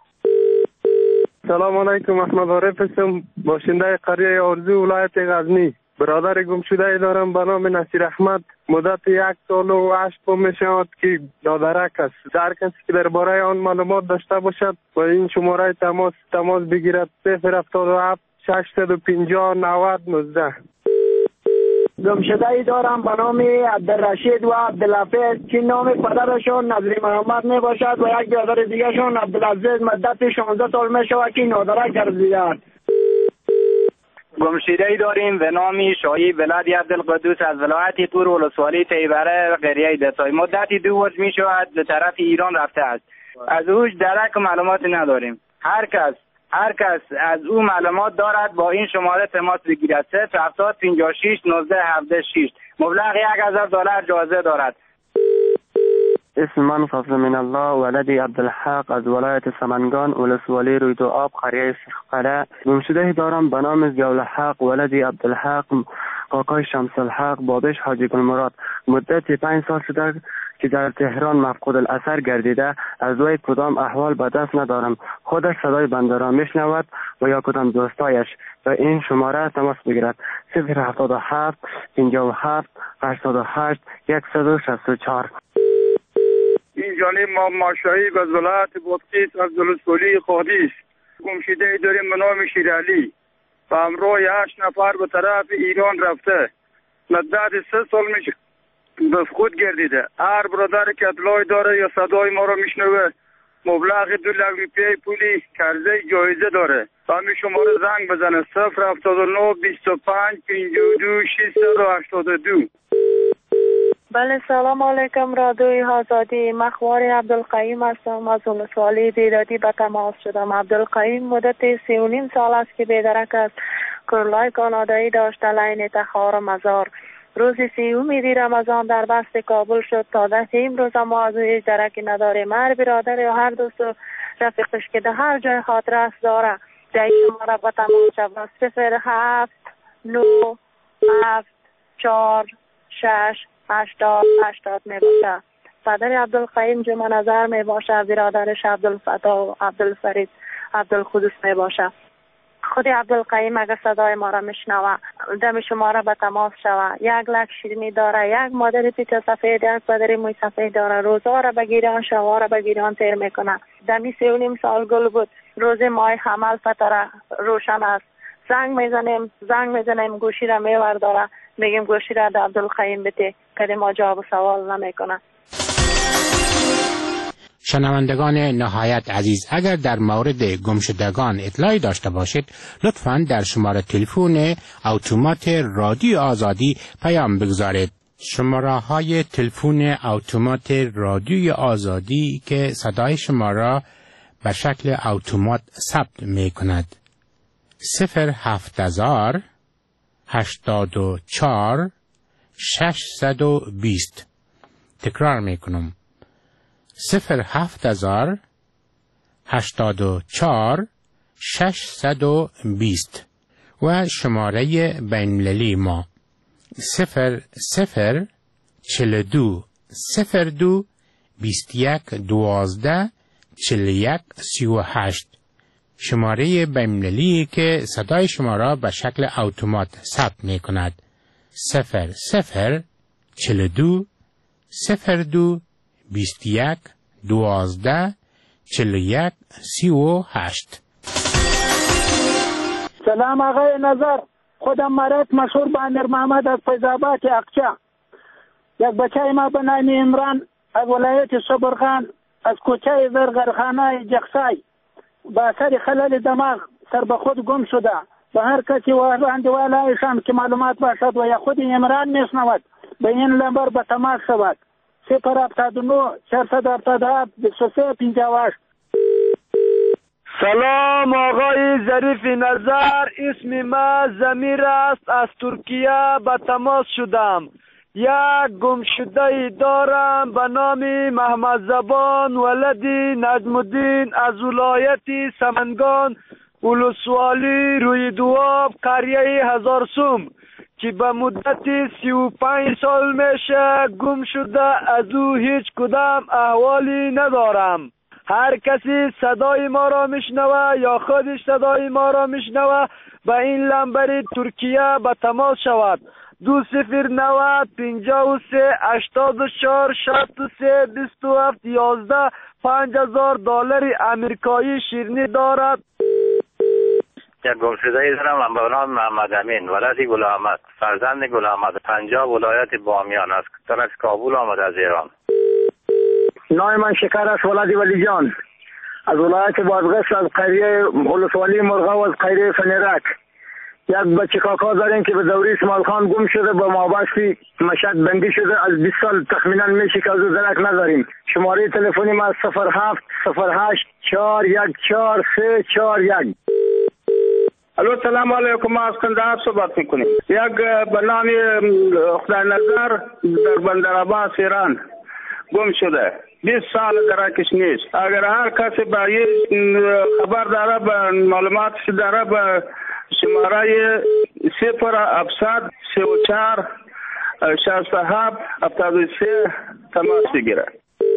سلام علیکم. احمد عارف هستم، باشنده قریه آرزو ولایت غزنی. برادر گم شده دارم به نام نصیر احمد. مدت 1 سال و 8 ماه می شود که نادرک است. هر کسی که درباره آن معلومات داشته باشد و این شماره تماس بگیرد. 077 650 90 19.
گمشده ای دارم به نام عبدالرشید و عبدالحفیظ که نام پدرشون نظری محمد می باشد و یک برادر دیگه شون عبدالعزیز. مدت 16 سال می شود که نادرک گردیدند.
گمشده ای داریم به نام شاهی بلادی عبدالقدوس از ولایت تور ولسوالی تیبره قریه دسای. مدت 2 روز می شود به طرف ایران رفته است. از اوش درک معلوماتی نداریم. هر کس از او معلومات دارد با این شماره تماس بگیرد. 070 56 19 76. مبلغ $1000 جایزه دارد.
اسم من فضل من الله ولدی عبدالحق از ولایت سمنگان ولسوالی رویدو آب قریه سرخقره. گمشده دارم به نام ضیاءالحق ولدی عبدالحق کاکای شمس الحق بابش حاجی گلمراد. مدت 5 سال شده که در تهران مفقود الاثر گردیده. از وی کدام احوال به دست ندارم. خودش صدای بنده را میشنود و یا کدام دوستایش و این شماره تماس بگیرد. 077 57 88 164.
این جانب ما ماشایی از ولایت بادغیس از ولسوالی قادیس. گمشده داریم به نام شیرعلی و همراه 8 نفر به طرف ایران رفته. مدت 3 سال میشه به خود گردیده. هر برادر که اطلاعی داره یا صدای ما را میشنوه مبلغ 2 لاک روپیه پولی قرضه جایزه داره. همین شماره زنگ بزنه 079 25 52 682.
بله سلام علیکم رادیوی آزادی. مخوار عبدالقیم هستم از ولسوالی بیدادی به تماس شدم. عبدالقیم مدت 3.5 سال است که بیدرک است. کرلای کانادایی داشته لین تخار مزار. روز 30 رمضان در بست کابل شد. تا دست امروز ما از هیچ درکی نداریم. هر برادر یا هر دوست و رفیقش که در هر جای خاطر است داره جای شما را به تماس شود. 07 9 7 4 6 80 می باشه. پدر عبدالقیم جمع نظر می باشه. برادرش عبدالفتاح و عبدالفرید عبدالقدوس می باشه. خود عبدالقیم اگر صدای ما را میشنوه دم شما را به تماس شوه. 1 لک شیرینی داره. یک مادر پیچ سفید، یک پدر موی سفید داره. روزها را بگیران شبها را بگیران تیر میکنه. دمی 3.5 سال گل بود. روز ماه حمل فتره روشن است. زنگ میزنیم گوشی را میورداره. میگیم گوشی را در عبدالقیم بده که ما جواب سوال نمیکنه.
شنوندگان نهایت عزیز، اگر در مورد گمشدگان اطلاعی داشته باشید لطفاً در شماره تلفن اتومات رادیو آزادی پیام بگذارید. شماره های تلفن اتومات رادیو آزادی که صدای شما را به شکل اتومات ثبت می کند 070 84 620. تکرار می کنم 070 84 620 و شماره بین‌المللی ما 00 42 02 21 12 41 38. شماره بین‌المللی که صدای شما را به شکل اتومات ثبت می کند 00 42 02 21 12 41 38.
سلام آقای نظر، خودم مرد مشهور به امیر محمد از فیض‌آباد اقچه. یک بچه ما به نام عمران از ولایت صبرخان از کوچه زرغرخانه جخسای با اثر خلل دماغ سر به خود گم شده. به هر کسی اندوالایشان که معلومات باشد و یا خود عمران میشنود به این نمبر به تماس شود 079 477 2358.
سلام آقای ظریف نظر، اسم ما زمیر است، از ترکیه به تماس شدم. یک گمشده دارم به نام محمد زبان ولدی نجم الدین از ولایت سمنگان ولسوالی روی دواب قریه هزارسوم که به مدت 35 سال میشه گم شده. از او هیچ کدام احوالی ندارم. هر کسی صدای ما را میشنوه یا خودش صدای ما را میشنوه به این نمبر ترکیه به تماس شود 2090 53 84 63 27 11 5000 دلار آمریکایی شیرینی دارد.
یک گمشده ای دارم به نام محمد امین ولدی گل احمد فرزند گل احمد 50 ولایت بامیان از طرف کابل آمد از ایران.
نام من شکر است ولدی ولی جان از ولایت بادغیس از قریه ولسوالی مرغاب از قریه فنیرک. یک بچه کاکا داریم که به دوری اسماعیل خان گم شده با مابستی مشهد بندی شده از 20 سال تخمینا میشه که از او درک نداریم. شماره تلفنی ما 07 08 414 341.
الو سلام علیکم، ما از کندهار صحبت میکنیم. یک به نام خدای نظر در بندر عباس ایران گم شده 20 سال درکش نیست. اگر هر کسی با یه خبر داره به معلوماتش داره به شماره 0700 34 67 73 تماس بگیره.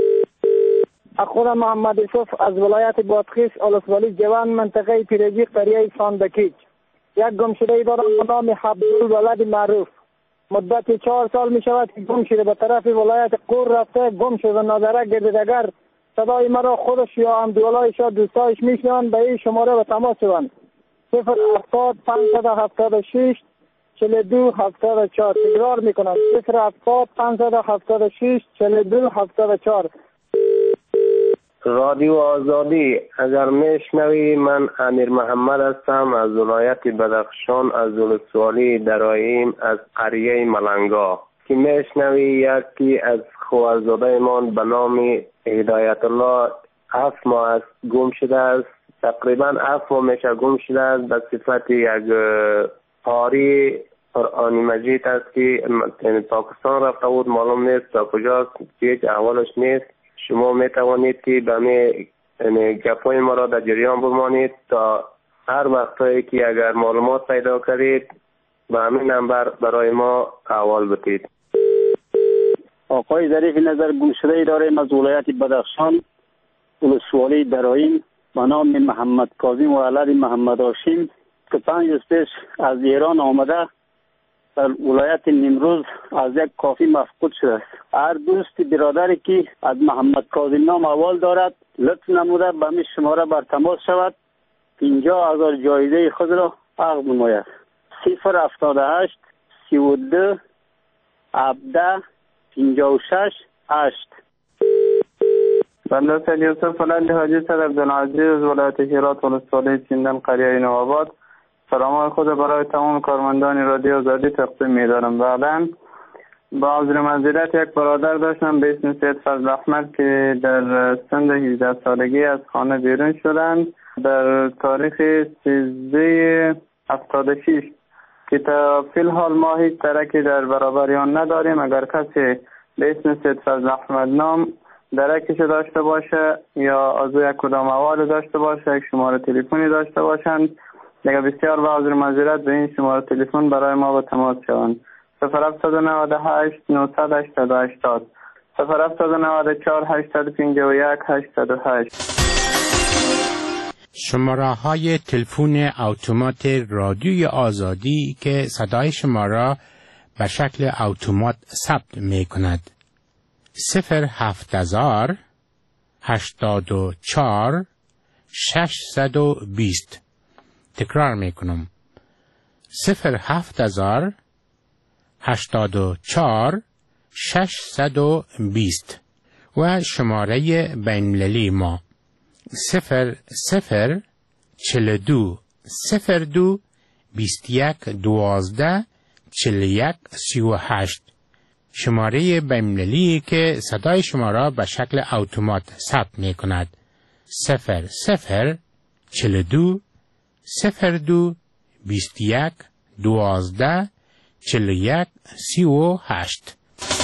خودم محمد یوسف از ولایت بادغیس ولسوالی جوان منطقه پیرجی قریه ساندکیج. یک گمشده دارم به نام عبدالولد معروف. مدت 4 سال می شود که گم شده. به طرف ولایت قور رفته گم شده. نادره گرددگر صدای مرا خودش یا همدولایش یا دوستایش میشنوند به این شماره به تماس شوند 070 576 42 74. تکرار میکنم 070 576 42 74.
رادیو آزادی اگر میشنوی، من امیر محمد هستم از ولایت بدخشان از ولسوالی درایم از قریه ملنگا که میشنوی یکی از خواهرزاده من به نام هدایت الله 7 ماه است گم شده است. تقریبا 7 ماه میشه گم شده است به صفت یک قاری قرآن مجید است که پاکستان رفته بود، معلوم نیست تا کجاست، هیچ احوالش نیست. شما می توانید که به می گپای ما را در جریان بمانید تا هر وقتایی که اگر معلومات پیدا کردید به همین نمبر برای ما احوال بدید.
آقای ظریف نظر گمشده داریم از ولایت بدخشان ولسوالی درایم به نام محمد کاظم ولد محمد هاشم که 5 روز پیش از ایران آمده در ولایت نیمروز از یک کافی مفقود شده است. هر دوست برادری که از محمد کاظم نام احوال دارد لطف نموده به می شماره بر تماس شود 50,000 جایزه خود را عقد نماید 078 32 17 56 8.
بنده سید یوسف ولد حاجی صد عبدالعزیز ولایت هرات ولسوالی سیندن قریه نوآباد. سلام خود برای تمام کارمندان رادیو آزادی تقدیم می‌دارم. بعداً با عذر معذرت یک برادر داشتم به اسم سید فضل احمد که در سن 18 سالگی از خانه بیرون شدند در تاریخ 13/76 که تا فی الحال ما هیچ ترکی در برابر آن نداریم. اگر کسی به اسم سید فضل احمد نام درکش داشته باشه یا از یک کدام مواد داشته باشه، یک شماره تلفنی داشته باشند، دیگه بسیار با عذر معذرت به این شماره تلفن برای ما با تماس شوند. 0798 980 0794 851 808.
شماره های تلفن اتومات رادیوی آزادی که صدای شما را به شکل اتومات ثبت می کند. 07000 84 620. تکرار می کنم. 07000 84 620 و شماره بین‌المللی ما 0042 02 21 12 41 38. شماره بین‌المللی که صدای شما را به شکل اتومات ثبت می کند. 0042 02 21 12 41 38.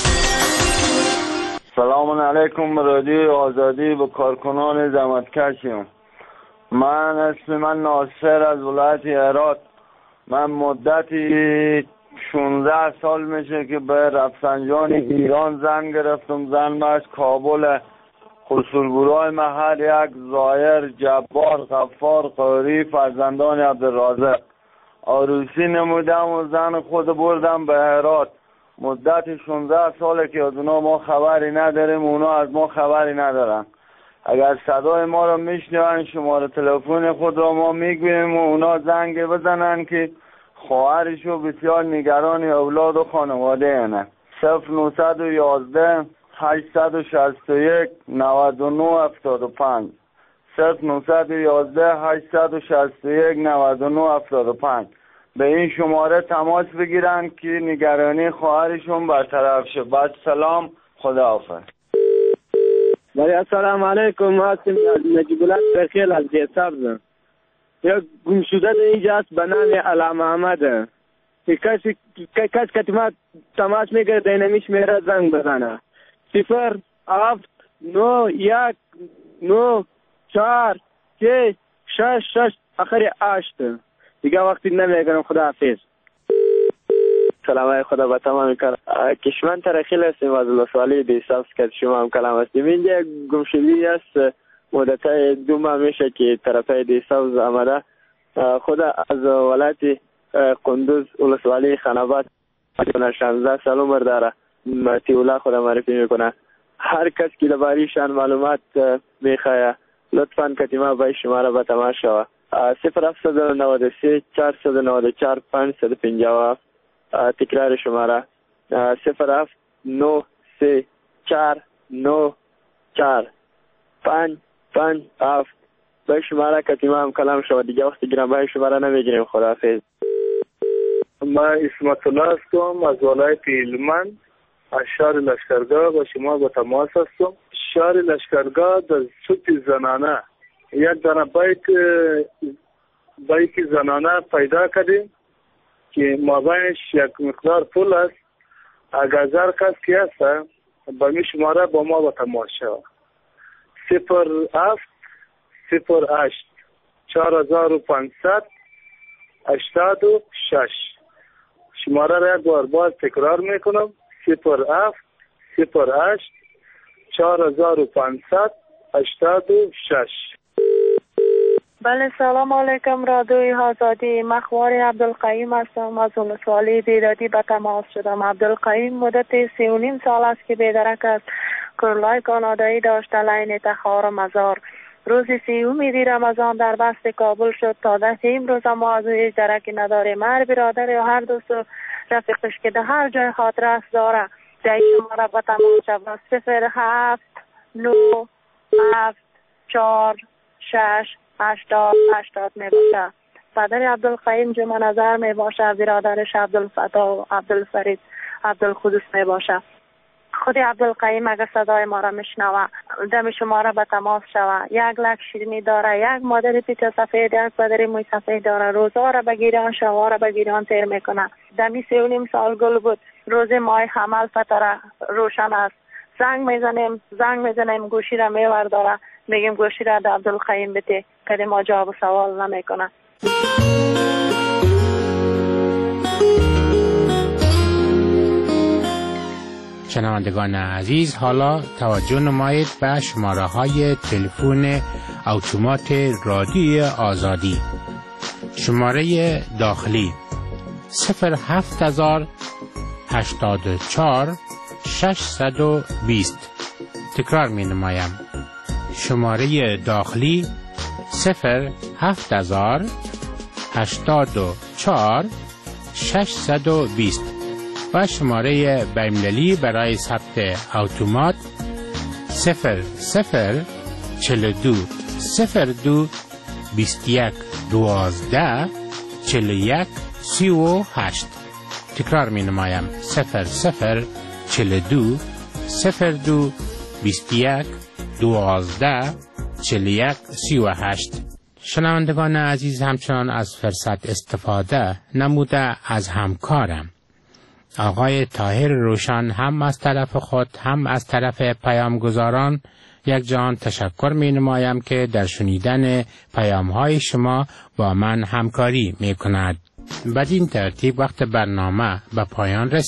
سلام علیکم رادیو آزادی و کارکنان زحمتکشیم. اسم من ناصر از ولایت هرات. من مدتی 16 سال میشه که به رفسنجان ایران زنگ گرفتم. زن از کابل خصوص‌گروه محل یک ظاهر جبار غفار قاری فرزندان عبدالرازق عروسی نمودم و زن خود بردم به هرات. مدت 16 ساله که از اونا ما خبری نداریم، اونا از ما خبری ندارن. اگر صدای ما رو میشنون شماره تلفن خود را ما میگویم و اونا زنگ بزنن که خواهرشو بسیار نگران اولاد و خانواده اینه. 0911 861 9975 0911 861 9975. به این شماره تماس بگیرن که نگرانی خواهرشون برطرف شه. بعد سلام، خداحافظ.
السلام علیکم. هستم نجیب الله بخیل از دیسابز. یک گمشده اینجا است به نام علام احمد. کسی که تماس میگه دینمیش میره زنگ بزنه. 0 7 9 1 9 4 3 6 6 آخری 8. دیگه وقتی نمیگم. خدا حافظ.
سلام علیکم. خدا با تمام کار. کشمن ترخیل هستیم از ولسوالی دیسابز که شما هم کلام هستیم. اینجا گمشدگی است. مدت 2 ماه میشه که طرفای دیسابز آمده. خدا از ولایت قندوز ولسوالی خاناباد 16 سال عمر داره. متیولا خدا معرفی میکنه. هر کس که درباره‌شان معلومات میخواه لطفاً کتیما با شماره با تماس شوه. 0793 494 550. تکرار شماره 0793 494 557. به شماره کتیما هم کلام شوه. دیگه وقتی گرم به شماره نمیگیریم. خداحافظ.
من اسمت الله هستم از ولایت هلمند از شهر لشکرگاه با شما با تماس هستم. شهر لشکرگاه در سوت زنانه یک دانه بیت زنانه پیدا کردیم که مابینش یک مقدار پول است. اگر هر کس که هست با می شماره با ما با تماس شود. 07 08 4500 86. شماره را یک بار باز تکرار میکنم. 07 08 4500 86.
بله سلام علیکم رادیوی آزادی. مخوار عبدالقیم هستم از ولسوالی بیدادی به تماس شدم. عبدالقیم مدت 3.5 سال است که بیدرک است. کرلای کانادایی داشته لین تخار مزار. روز 30 رمضان در بست کابل شد. تا دست امروز ما از هیچ درکی نداریم. هر برادر یا هر دوست رفیقش که در هر جای خاطر است داره جای شما را به تماس شود. 07 9 7 4 6 80 می باشه. پدر عبدالقیم جمع نظر می باشه. برادرش عبدالفتاح و عبدالفرید عبدالقدس می باشه. خود عبدالقیم اگر صدای ما را میشنوه دم شما را به تماس شوه. یک لک شیرینی داره، یک مادر پیچ سفید، یک پدر موی سفید داره. روزا را بگیران، شبا را بگیران تیر میکنه. دمی 3.5 سال گل بود. روز ماه حمل فتره روشن است. زنگ میزنیم گوشی را میورداره، میگیم گوشی را در عبدالقیوم بده، کدی ما جواب سوال نمیکنه.
شنوندگان عزیز، حالا توجه نمایید به شماره های تلفن اتومات رادیو آزادی. شماره داخلی 07084 620. تکرار می نمایم. شماره داخلی 07084 620 و شماره بین‌المللی برای ثبت اتومات 0042 02 21 12 41 38. تکرار می نمایم. 0042 02 21 12 41 38. شنوندگان عزیز، همچنان از فرصت استفاده نموده از همکارم آقای طاهر روشن هم از طرف خود هم از طرف پیامگزاران یک جان تشکر می نمایم که در شنیدن پیام های شما با من همکاری می کند. بدین ترتیب وقت برنامه به پایان رسید.